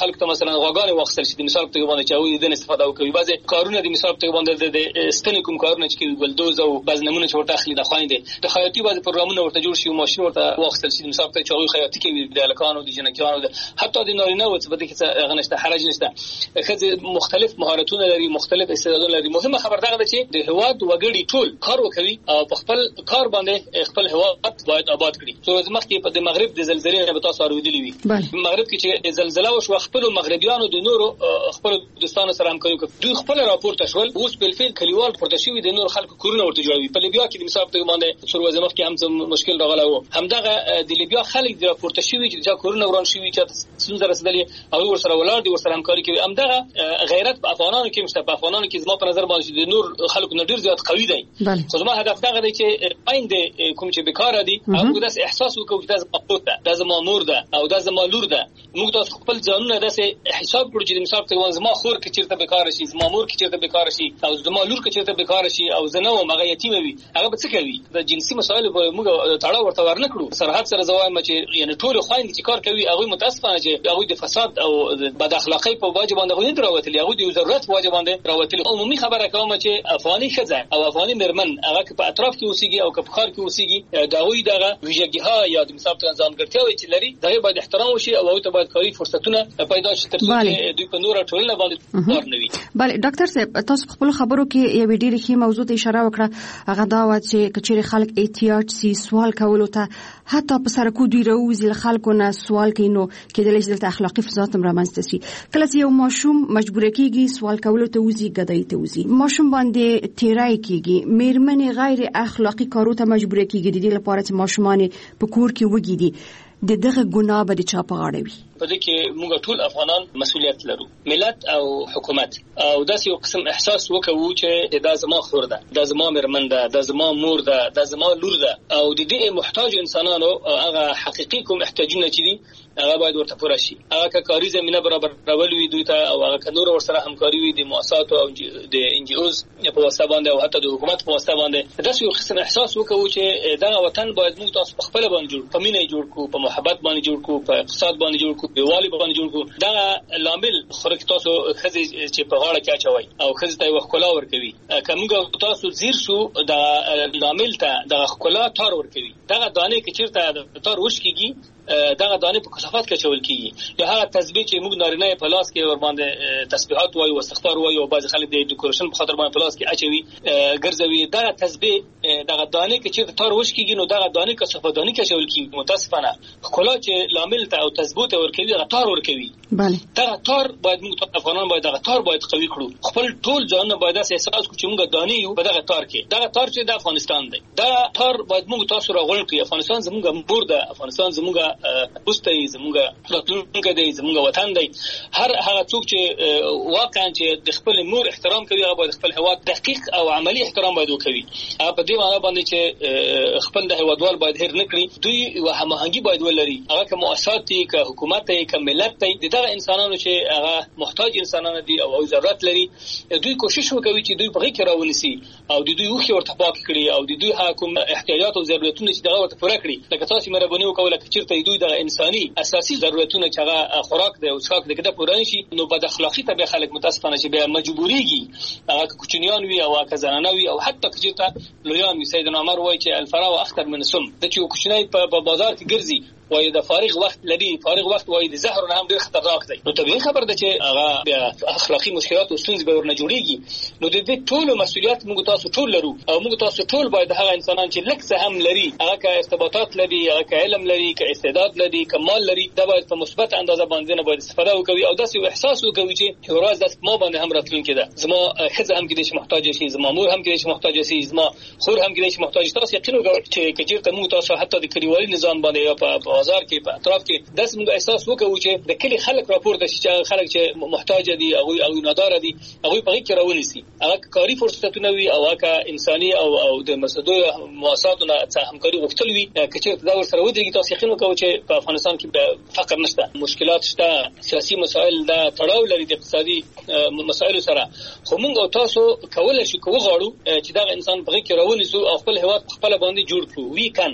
خلک ته مثلا غواګانې واخیستل شي د مثال په توګه باندې چې هغوی د استفاده وکوي. بعضې کارونه د مثال په توګه باندې د ستنې کوم کارونه چې کوي بلدوز او بعضې نمونه چې ورته اخلي د خویندې د خیاطي بعضې پروګرامونه ورته جوړ شي او ماشین ورته واخیستل شي د مثال په توګه چې هغوی خیاطي کوي د هلکانو د جنکیانو حتی د نارینه‌وو څه په دې کې هغه نشته حرج نشته. ښځې مختلف مهارتونه لري مختلف استعدادونه لري. مهمه خبر دا ده چې د هېواد وګړي ټول کار وکوي او په خپل کار باندې خپل هېواد باید آباد کړي. څو ورځې مخکې په د مغرب د زلزلې نه به تاسو اورېدلي وي. مغرب کې چې زلزله وشوه خپلو مغربیانو د نورو خپلو دوستانو سره همکاري وکړه. دوی خپله راپورته شول. اوس بالفعل کلیوال پورته شوي د نورو خلکو کورونه ورته جوړوي. په لیبیا کې د مثال په توګه باندې څو ورځې مخکې هم څه مشکل راغلی و. همدغه د لیبیا خلک د راپورته شوي چې چا کورونه وران شوي چا ستونزه رسېدلې هغوی ورسره ولاړ دي ورسره همکاري کوي. همدغه غیرت په افغانانو کې شته. په افغانانو کې زما په نظر باندې د نور خلکو نه ډېر زیات قوي دی. خو زما هدف دغه دی چې آینده کوم چې بیکاره دي هغوی داسې احساس وکړو چې دا زما قوت ده دا زما مور ده او دا زما لور ده. موږ تاسو خپل ځانونه داسې حساب کړو چې مثال په توګه زما خور کې چېرته بیکاره شي زما مور کې چېرته بیکاره شي او زما لور کې چېرته بیکاره شي او زه نه وم هغه یتیمه وي هغه به څه کوي. د جنسي مسایلو به موږ تړاو ورته ورنه کړو. سرحد سره زه وایم چې یعنې ټولې خویندې چې کار کوي هغوی متاسفانه چې هغوی د فساد او بد اخلاقۍ په وجه باندې هغوی نه دي راوتلي هغوی د یو ضرورت په وجه باندې راوتلي. عمومي خبره کوم چې افغاني ښځه او افغاني مېرمن هغه که په اطراف کې اوسېږي او که په ښار کې اوسېږي د هغوی دغه ویژګیها یا د مثال په توګه ځانګړتیاوې چې لري د هغې باید احترام وشي او هغوی ته باید کاري فرصتونه پیدا شي تر څو چې دوی په نوره ټولنه باندې کار نه وي. بله ډاکټر صاحب تاسو په خپلو خبرو کې یوې ډېرې ښې موضوع ته اشاره وکړه هغه دا وه چې که چېرې خلک احتیاج سي سوال کولو ته حتی په سرکو دوی راوځي له خلکو نه سوال کوي نو کېدلی شي دلته اخلاقي فساد هم رامنځته شي. کله چې یو ماشوم مجبوره کېږي سوال کولو ته وځي ګدۍ ته وځي ماشوم باندې تیری کېږي مېرمنې غیر اخلاقي کارو ته مجبوره کېږي د دې لپاره چې ماشومان په کور کې وږي د دغه ګناه به د چا په غاړه وي. په دې کې موږ ټول افغانان مسؤلیت لرو ملت او حکومت او داسې یو قسم احساس وکړو چې دا زما خور ده دا زما مېرمن ده دا زما مور ده دا زما لور ده او د دې محتاج انسانانو هغه حقيقي کوم احتیاجونه چې دي هغه باید ورته پوره شي. هغه که کاري زمینه برابرول وي دوی ته او هغه که نور ورسره همکاري وي د مؤسساتو او د ان جی اوز په واسطه باندې او حتی د حکومت په واسطه باندې داسې یو قسم احساس وکړو چې دغه وطن باید موږ تاسو په خپل باندې جوړ په مینه جوړ کو په محبت باندې جوړ کو په اقتصاد باندې جوړ کو په والي باندې جوړ کو. دا لامل خورک تاسو خزي چې په غاړه کې اچوي او خزي ته وښکلا ورکوي که موږ تاسو زیر شو دا لامل ته د ښکلا تار ورکوي. دغه دانه کې چیرته تار وشکيږي دغه دانه په کثافات کې چول کیږي. یا هغه تسبیح چې موږ نارینه په لاس کې ور باندې تسبیحات وایو او استغفار وایو او بعض خلک د ډیکوریشن په خاطر باندې په لاس کې اچوي ګرځوي. دغه تسبیح دغه دانه کې چې تار وشکيږي نو دغه دانه کثافات دانه کې چول کیږي. متاسفانه ښکلا چې لامل ته او تثبوت ورکوي دغه تار ورکوي. بله دغه تار باید موږ افغانان باید دغه تار باید قوي کړو. خپل ټول ځانونه باید احساس کړو چې موږ دانه یو په دغه تار کې. دغه تار چې د افغانستان دی دا تار باید موږ تاسو راغونډ کړو. افغانستان زموږ مور ده افغانستان زموږ پوسټي زموږ راتلونکي دی زموږ وطن دی. هر هغه څوک چې واقعا چې د خپل مور احترام کوي هغه باید خپل هیواد دقیق او عملی احترام باید وکړي. هغه په دې معنی باندې چې خپل د هیوادوال باید هیر نه کړي. دوی یو هماهنګي باید ولري هغه که مؤسسات دي که حکومت دی که ملت دی دغه انسانانو چې هغه محتاج انسانان دي او ضرورت لري دوی کوشش وکوي چې دوی په غي کې راونسي او د دوی وخت ورته پاک کړي او د دوی حکومت احتیاجات او ضرورتونه چې دغه ورته پوره کړي. لکه تاسو مهرباني وکوله چې چیرته دوی د انساني اساسي ضرورتونه چې هغه خوراک دی او څښاک دی کده پوره نشي نو بد اخلاقی ته به خلک متاسفانه چې به مجبوريږي هغه کوچنیان وي او هغه زنانه وي او حتی کچته لویان وي. سیدنا عمر وایي چې الفراو اخطر من السم. د چې کوچنی په بازار کې ګرځي وای د فارغ وخت لري فارغ وخت وای د زهر نه هم ډیر خطرناک دی. نو طبيعي خبر ده چې هغه اخلاقی مشکلات او ستونزې به ورنه جوړيږي. نو د دې ټول مسؤلیت موږ تاسو ټول لرو او موږ تاسو ټول باید هغه انسانان چې لکه څه هم لري هغه که ارتباطات لري هغه که علم لري که استعداد لري که مال لري دا باید په مثبت اندازه باندې نه باید استفاده وکړي او داسې احساس وکړي چې ورځ داس ما باندې هم راتلونکي ده. زما خزه هم کې چې محتاج شي زما مور هم کې چې محتاج شي زما خور هم کې چې محتاج تاسو یقین وکړئ چې کچېرته موږ تاسو حتی د کلیوالي نظام باندې یا په بازار کې په اطراف کې داس موږ احساس وکړو چې د کلی خلک راپورته شي چې خلک چې محتاج دي او او نادار دي هغه په کې راونیسي هغه کاری فرصتونه وي او هغه انساني او او د مسدو مؤسساتونو همکاري غوښتل وي کچېرته دا ورسره ودرېږي. تاسو یقین وکړئ چې په افغانستان کې فقر نشته مشکلات شته سیاسي مسایل دا تړاو لري د اقتصادي مسایلو سره. خو موږ او تاسو کولای شو کوو غواړو چې دا انسان په کې راونیسو او خپل هیواد خپل باندې جوړ کړو. وی کان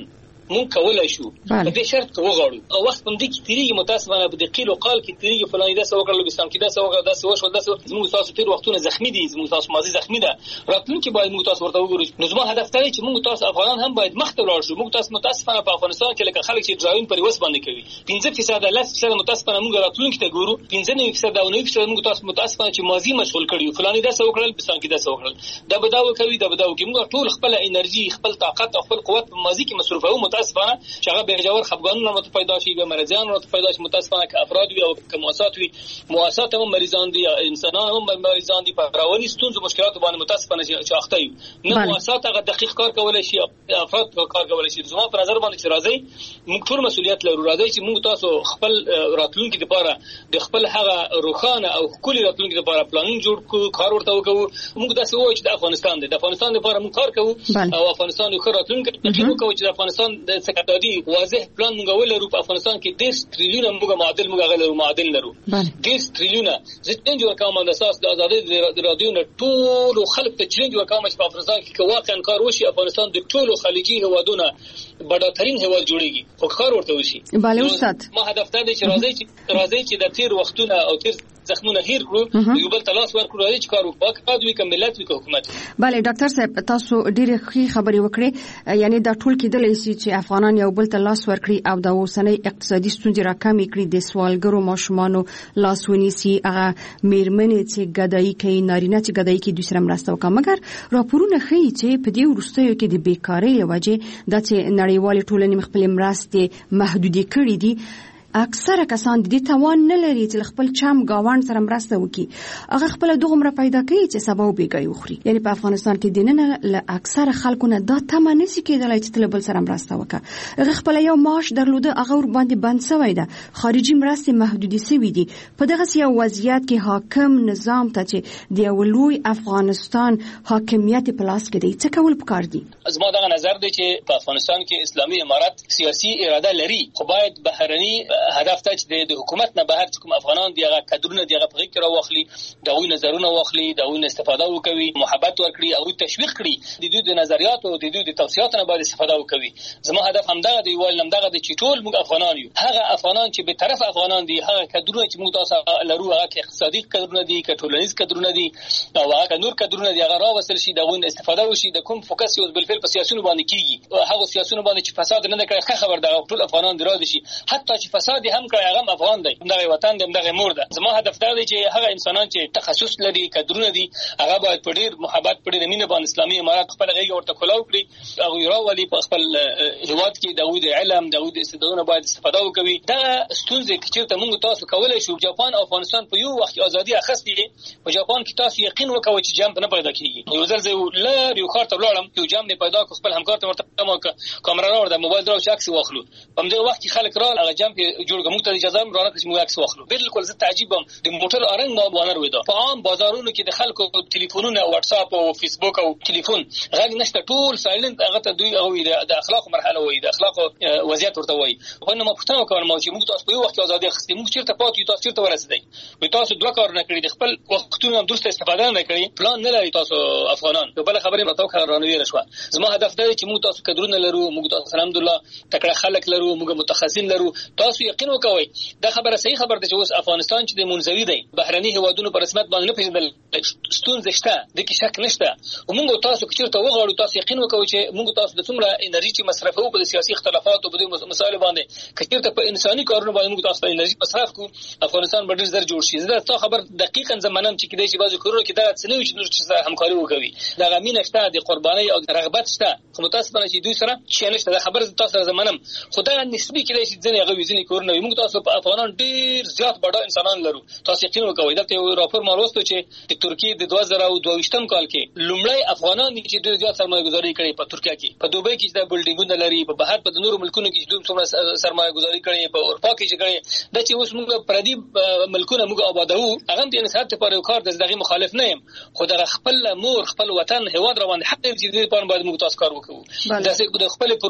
مونږ کولای شو په دې شرط کې وغواړو او وخت باندې کې تیریږي متاسفانه په دې قیل او قال کې تیریږي فلاني دا څه وکړل بسام کې دا څه وکړل دا څه وشو دا څه موږ تاسو تیر وختونه زخمی دي موږ تاسو ماضي زخمی ده راتلونکي باید موږ تاسو ورته وګورو نو زما هدف دی چې موږ تاسو افغانان هم باید مخ ته ولاړ شو موږ تاسو متاسفانه په افغانستان کې لکه خلک چې ډراون پر وس باندې کوي پنځه فیصد لاس فیصد متاسفانه موږ راتلونکي ته ګورو پنځه نه فیصد او نه فیصد موږ تاسو متاسفانه چې ماضي مشغول کړیو فلاني دا څه وکړل بسام کې دا څه وکړل دا بداو کوي دا بداو کوي موږ ټول خپل انرژي خپل طاقت او خپل قوت په ماضي کې مصرفو متاسفانه چې هغه به جوړ خفګانونه مت پیدا شي به مرزان مت پیدا شي متاسفانه که افراد وي او که مؤسسات وي مؤسسات هم مریضان دي انسانان هم مریضان دي په رواني ستونزو مشکلات باندې متاسفانه چې اخته وي نه مؤسسات هغه دقیق کار کولای شي افراد کار کولای شي زما په نظر باندې چې راځي موږ ټول مسؤلیت لرو راځي چې موږ تاسو خپل راتلونکي لپاره د خپل هغه روخانه او کلی راتلونکي لپاره پلان جوړ کو کار ورته وکړو موږ داسې وایو چې د افغانستان د افغانستان لپاره موږ کار کوو او افغانستان یو ښه راتلونکی موږ کوو چې د افغانستان د سکتادي واضح پلان موږ ولرو په افغانستان کې ډېر تریلیونه موږ معادل موږ غلرو معادل لرو ډېر تریلیونه زه چیلنج ورکوم د اساس د ازادۍ د رادیو نه ټول خلک ته چیلنج ورکوم چې په افغانستان کې واقعا کار وشي افغانستان د ټولو خلیجي هوادونو بډاترین هواد جوړیږي خو کار ورته وشي bale استاد ما هدف ته دی چې راځي چې راځي چې د تیر وختونه او تیر زخمونه هیر کړو یو بل تلاش ورکړو راځي چې کار وکړو کار دوی کوم ملت وی حکومت bale ډاکټر صاحب تاسو ډیره ښه خبرې وکړې یعنی دا ټول کېدلی شي چې افغانان یو بل تلاش ورکړي او د اوسنۍ اقتصادي ستونزې راکمې کړي د سوالګرو ماشومانو لاس ونیسي هغه میرمنې چې ګدایي کوي نارینه چې ګدایي کوي دوی سره مرسته وکړي مګر راپورونه ښیي چې په دې وروستیو کې د بیکارۍ له وجې د نړیوالې ټولنې خپل مرستې محدودې کړې دي اکثره کسان د دې توان نه لري چې خپل چم گاوند سره مرسته وکړي هغه خپل دغه پیدا کوي چې سبا وبېګي وخوري یعنی په افغانستان کې دینه له اکثره خلکو نه دا تمه نشي کېدلای چې تل بل سره مرسته وکړي هغه خپل یو معاش درلوده هغه ور باندې بند شوی ده خارجي مرستې محدودې شوې دي په دغه یو وضعیت کې حاکم نظام ته چې د ولوی افغانستان حاکمیت پلاس کې دی څه کول پکار دي زما دغه نظر دی چې په افغانستان کې اسلامي امارت سیاسي اراده لري خو باید بهرني هدف ته چې د حکومت نه بهر کوم افغانان دی هغه کډرونه دی هغه په کې را واخلي دا وی نظرونه واخلي دا وی استفاده وکوي محبت ورکړي او تشویق کړي د دوی د نظریات او د دوی د توصيات نه باید استفاده وکوي زما هدف همدغه دی ویل همدغه دی چې ټول موږ افغانان یو هغه افغانان چې به طرف افغانان دي هغه کډرونه چې موږ تاسو لرو هغه اقتصادي کډرونه دي کټولنیز کډرونه دي او هغه نور کډرونه دی هغه را وصل شي دا وی استفاده وشي د کوم فوکس یو بل فل په سیاسيونو باندې کیږي هغه سیاسيونو باندې چې فساد نه کوي خبر دا ټول افغانان دراد شي حتی چې فساد هم کوي هغه افغان دی دغه وطن دی دغه مور ده زما هدف دا دی چې هغه انسانان چې تخصص لري کډرونه دي هغه باید په ډیر محبت په ډیر مینه باندې اسلامي امارات خپل غیږ ورته کولاو کړي هغه راولي په خپل هیواد کې د علم د استعدادونو باید استفاده وکړي دا ستونزې چې موږ تاسو کولای شو جاپان او افغانستان په یو وخت ازادي اخستې په جاپان کې تاسو یقین وکوي چې جام نه پیدا کیږي یو ځل زه لار یو خاطر لاړم چې جام نه پیدا کو خپل همکار ته ورته ما کیمرا راوړ د موبایل درو عکس واخلو په دې وخت کې خلک را هغه جام کې جوړ کوم ته اجازه رانه چې موږ عکس واخلو بالکل زه تعجبم د موټر ارنګ ما بانر وېدا په عام بازارونو کې د خلکو ټلیفونونه واتس اپ او فیسبوک او ټلیفون غږ نشته ټول سایلنت هغه ته دوی او د اخلاق مرحله وې د اخلاق وضعیت ورته وې خو نو ما پښتنه کوم چې موږ تاسو په یو وخت ازادي خستې موږ چیرته پاتې تاسو چیرته ورسېدای وي تاسو دوه کار نه کړی د خپل وختونو درسته استفاده نه کړی پلان نه لري تاسو افغانان په بل خبره متو خبر رانوي رشوه زما هدف دی چې موږ تاسو کډرونه لرو موږ تاسو الحمدلله تکړه خلک لرو موږ متخصصین لرو تاسو یقین وکوي دا خبره صحیح خبر ده چې اوس افغانستان چې د منځوي دی بهرني هوادونو په رسمیت باندې نه پیژندل ستونزې شته د کې شک نشته او موږ تاسو چې ته وغواړو تاسو یقین وکوي چې موږ تاسو د څومره انرژي چې مصرفو په سیاسي اختلافات او په مسایلو باندې کچېرته په انساني کارونو باندې موږ تاسو انرژي مصرف کو افغانستان به ډېر زر جوړ شي زه تاسو خبر دقیقاً زمانم چې کېدای شي بعضو کورونو کې دا څنګه چې نور چې همکاري وکوي دا غمینه شته د قرباني او رغبت شته خو متاسفانه چې دوی سره چې نشته دا خبر تاسو زمانم خدای نسبی کېدای شي ځنې هغه وزنی کورونه موږ تاسو په افغانان ډېر زیات بڑا انسانان لرو تاسو یقین وکوي دا یو راپور ما وروسته چې د ترکیه د دوه زره او دوه ویشتم کال کې لومړی افغانان چې ډېر زیات سرمایه‌ګذاري کړې په ترکیه کې په دوبۍ کې د بلډینګونو لري په بهر په نورو ملکونو کې چې دوی سرمایه‌ګذاري کړې په اروپا کې چې کړې دا چې اوس موږ پردي ملکونه موږ آبادو هغه د انسان لپاره یو کار د دغه مخالف نه يم خو د خپل مور خپل وطن هواد روان حق دې دې په باندې موږ تاسو کار وکړو دا چې د خپل پروژې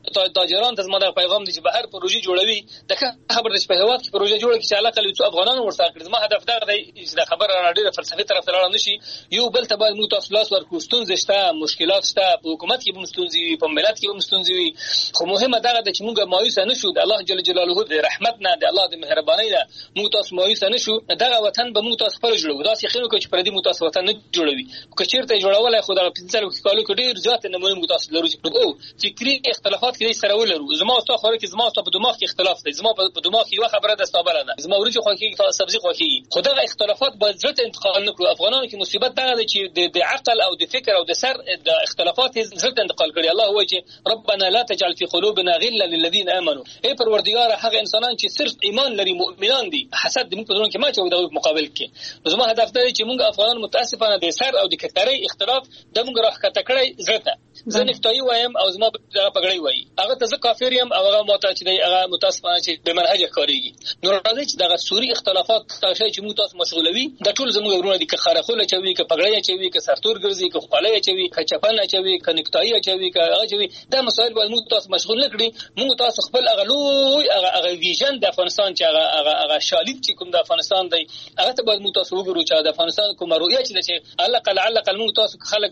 تاجران ته زما د پیغام دی چې بهر پروژې جوړوي د خبر د هیواد کې پروژې جوړه کې چې علاقه لوي افغانانو ورسره کړی. زما هدف دا دی چې د خبره راډیو فلسفي طرف ته لاړ نشي. یو بل ته باید موږ تاسو لاس ورکړو. ستونزې شته، مشکلات شته، په حکومت کې به ستونزې وي، په ملت کې به ستونزې وي، خو مهمه دا ده چې موږ مایوس نه شو. د الله جل جلاله د رحمت نه، د الله د مهربانۍ نه موږ تاسو مایوس نه شو. دغه وطن به موږ تاسو خپل جوړو. دا څه خینو چې پردي موږ تاسو وطن نه جوړوي. که چیرته جوړولای خو دا پنځه کالو کې ډیر زیات نمونه موږ تاسو لرو چې او فکری اختلافات کې سره ولرو. زما او تاسو خو کې زما او په دماغ کې اختلاف دی. زما په دماغ کې یو خبره ده ستابل نه. زما ورته خو کې تاسو سبزي خو کې خو دغه اختلافات باید زړه انتقال نکړو. افغانانو کې مصیبت دا ده چې د عقل او د فکر او د سر د اختلافات زړه انتقال کړي. الله وایي چې ربنا لا تجعل في قلوبنا غلا للذين امنوا. ای پروردگار هغه انسانان چې صرف ایمان لري، مؤمنان دي، حسد دې په دونه کې ما چوي د مقابل کې. زما هدف دی چې موږ افغانان متاسفانه د سر او د کتري اختلاف د موږ راخته کړی زړه. زه نفتایی وایم او زما پګړی وایي. هغه ته زه کافر یم او هغه ماته چې هغه متاسفانه چې به منهج کاریږي. نو راځي چې دغه سوري اختلافات تاسو چې موږ تاسو مشغولوي د ټول زموږ ورونه دي، که خارخوله چوي، که پګړی چوي، که سرتور ګرځي، که خپلای چوي، که چپن چوي، که نکتایی چوي، که هغه چوي. دا مسائل باید موږ تاسو مشغول نکړي. موږ تاسو خپل هغه لوی هغه هغه ویژن د افغانستان چې هغه هغه هغه شالید چې کوم د افغانستان دی هغه ته باید موږ تاسو وګورو چې د افغانستان کوم رؤیه چې الله قل علق موږ تاسو خلک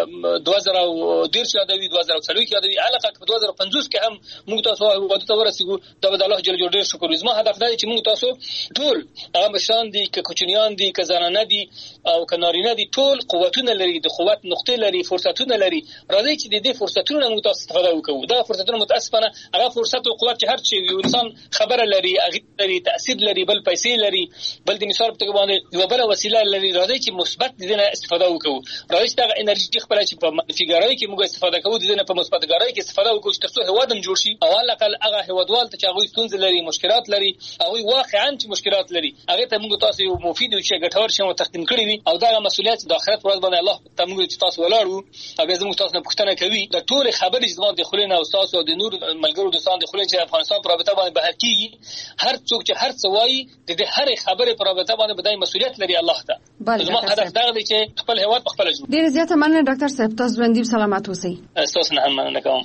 دوه زره ډیر شادوي، دوه زره څلوي یادوي، علاقه په دوه زره پنځوس کې هم موږ تاسو وګورو ته ورسېګو. دا د الله جل جلاله ډیر شکر. زما هدف دی چې موږ تاسو ټول هغه مشران دي، که کوچنیان دي، که زنانه دي او که نارینه دي، ټول قوتونه لري، د قوت نقطې لري، فرصتونه لري. راځي چې د دې فرصتونو موږ تاسو استفاده وکړو. دا فرصتونه متاسفانه هغه فرصت او قوت چې هر چی یو انسان خبره لري، هغه لري، تاثیر لري، بل پیسې لري، بل د مثال په توګه باندې یو بل وسیله لري. راځي چې مثبت دې نه استفاده وکړو. راځي چې دا انرژي خپل چې په منفیګرای کې موږ استفاده کوو، دې نه په مثبتګرای کې استفاده وکړو چې تاسو هوادم جوړ شي. او علاقه هغه هوادوال ته چې هغه ستونزې لري، مشکلات لري، او واقعا چې مشکلات لري، هغه ته موږ تاسو یو مفید او چې ګټور شي او تقدیم کړی وي. او دا مسؤلیت د آخرت ورځ باندې الله ته موږ تاسو ولاړو او بیا موږ تاسو نه پوښتنه کوي د ټول خبرې چې د خلینو او تاسو د نور ملګرو دوستان د خلینو چې افغانستان پر رابطه باندې بهر کیږي. هر څوک چې هر څه وایي د دې هر خبرې پر رابطه باندې بدای مسؤلیت لري الله ته. زما هدف دا دی چې خپل هیواد په خپل جوړ. ډیر زیاته مننه ډاکټر صاحب، تاسو باندې سلامات اوسئ. تاسو نه هم مننه کوم.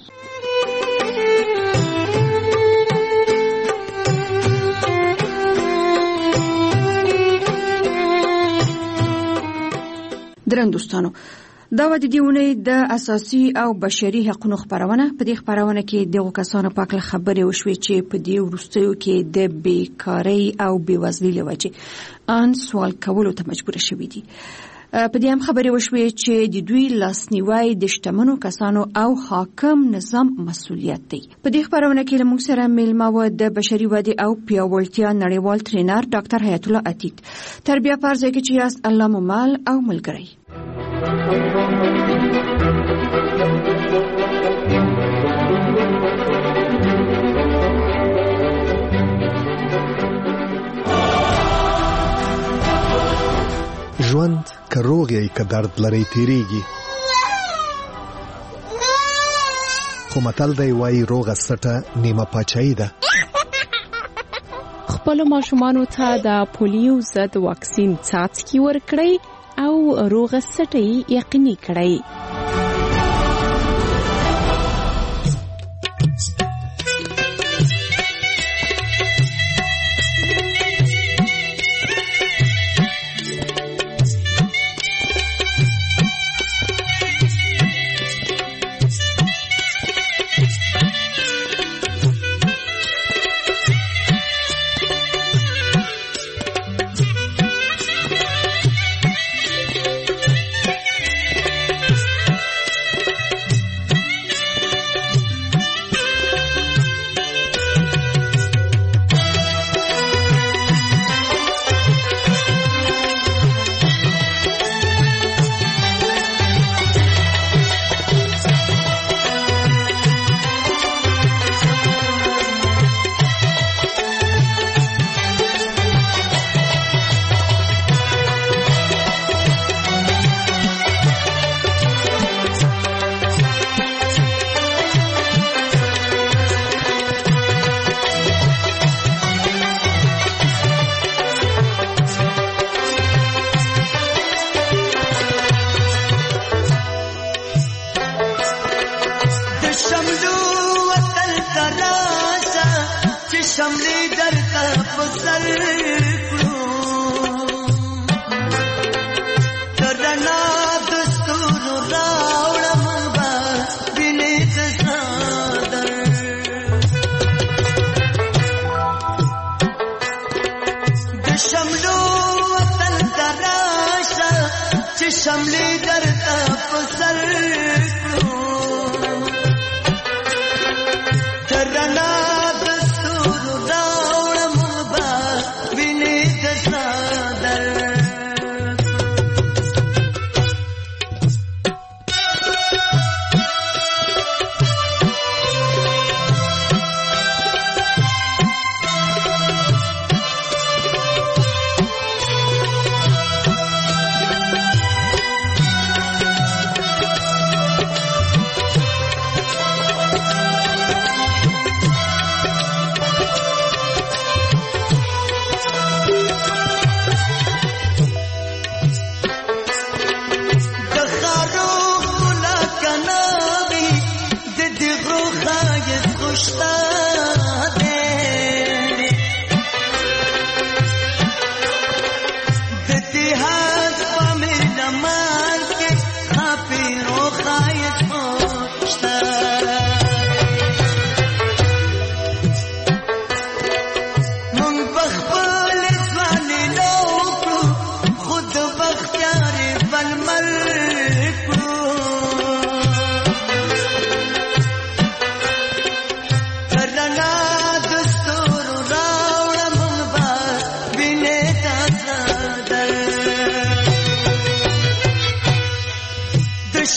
درن دوستانو، دا و د دیونې د اساسي او بشري حقوقو خبرونه. په دې خبرونه کې دغه کسانو په اړه خبرې وشوې چې په دې وروستیو کې د بیکاری او بیوزلۍ لوجه ان سوال کولو ته مجبور شوي دي. په دې هم خبرې وشوې چې د دوی لاسنیوي د شتمنو کسانو او حاکم نظام مسؤلیت دی. په دې خبرونه کې موږ سره میلمه و د بشري ودې او پیاوړتیا نړیوال ټرینر ډاکټر حیات الله عتیق. تربیه پرځای کې چې یاست الله مو مال او ملګری. ژوند که روغ یې که درد لري تیریږي، خو متل دی وایي روغه سټه نیمه پاچاهي ده. خپلو ماشومانو ته د پولیو ضد واکسین څاڅکي ورکړئ او روغه سټه یقیني کړئ.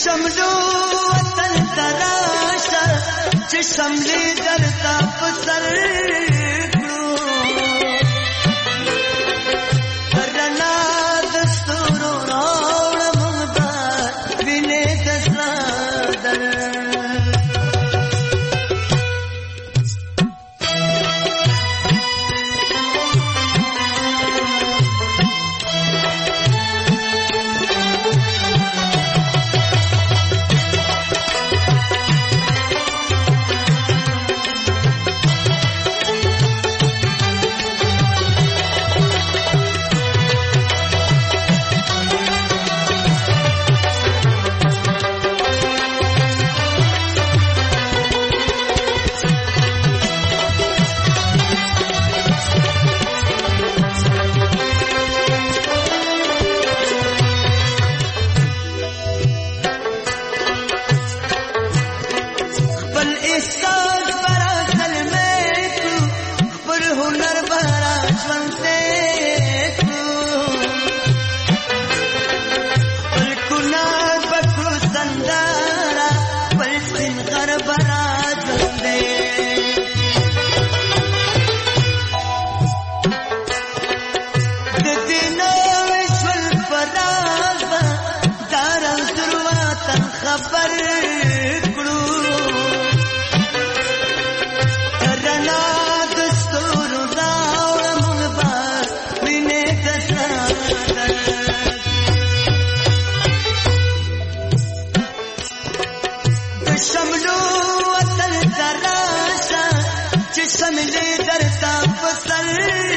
شملو وطن تراشه چې شملې درته په سر کړو رڼا د ستورو راوړه موږ به وینې د زړه شملې درته په سر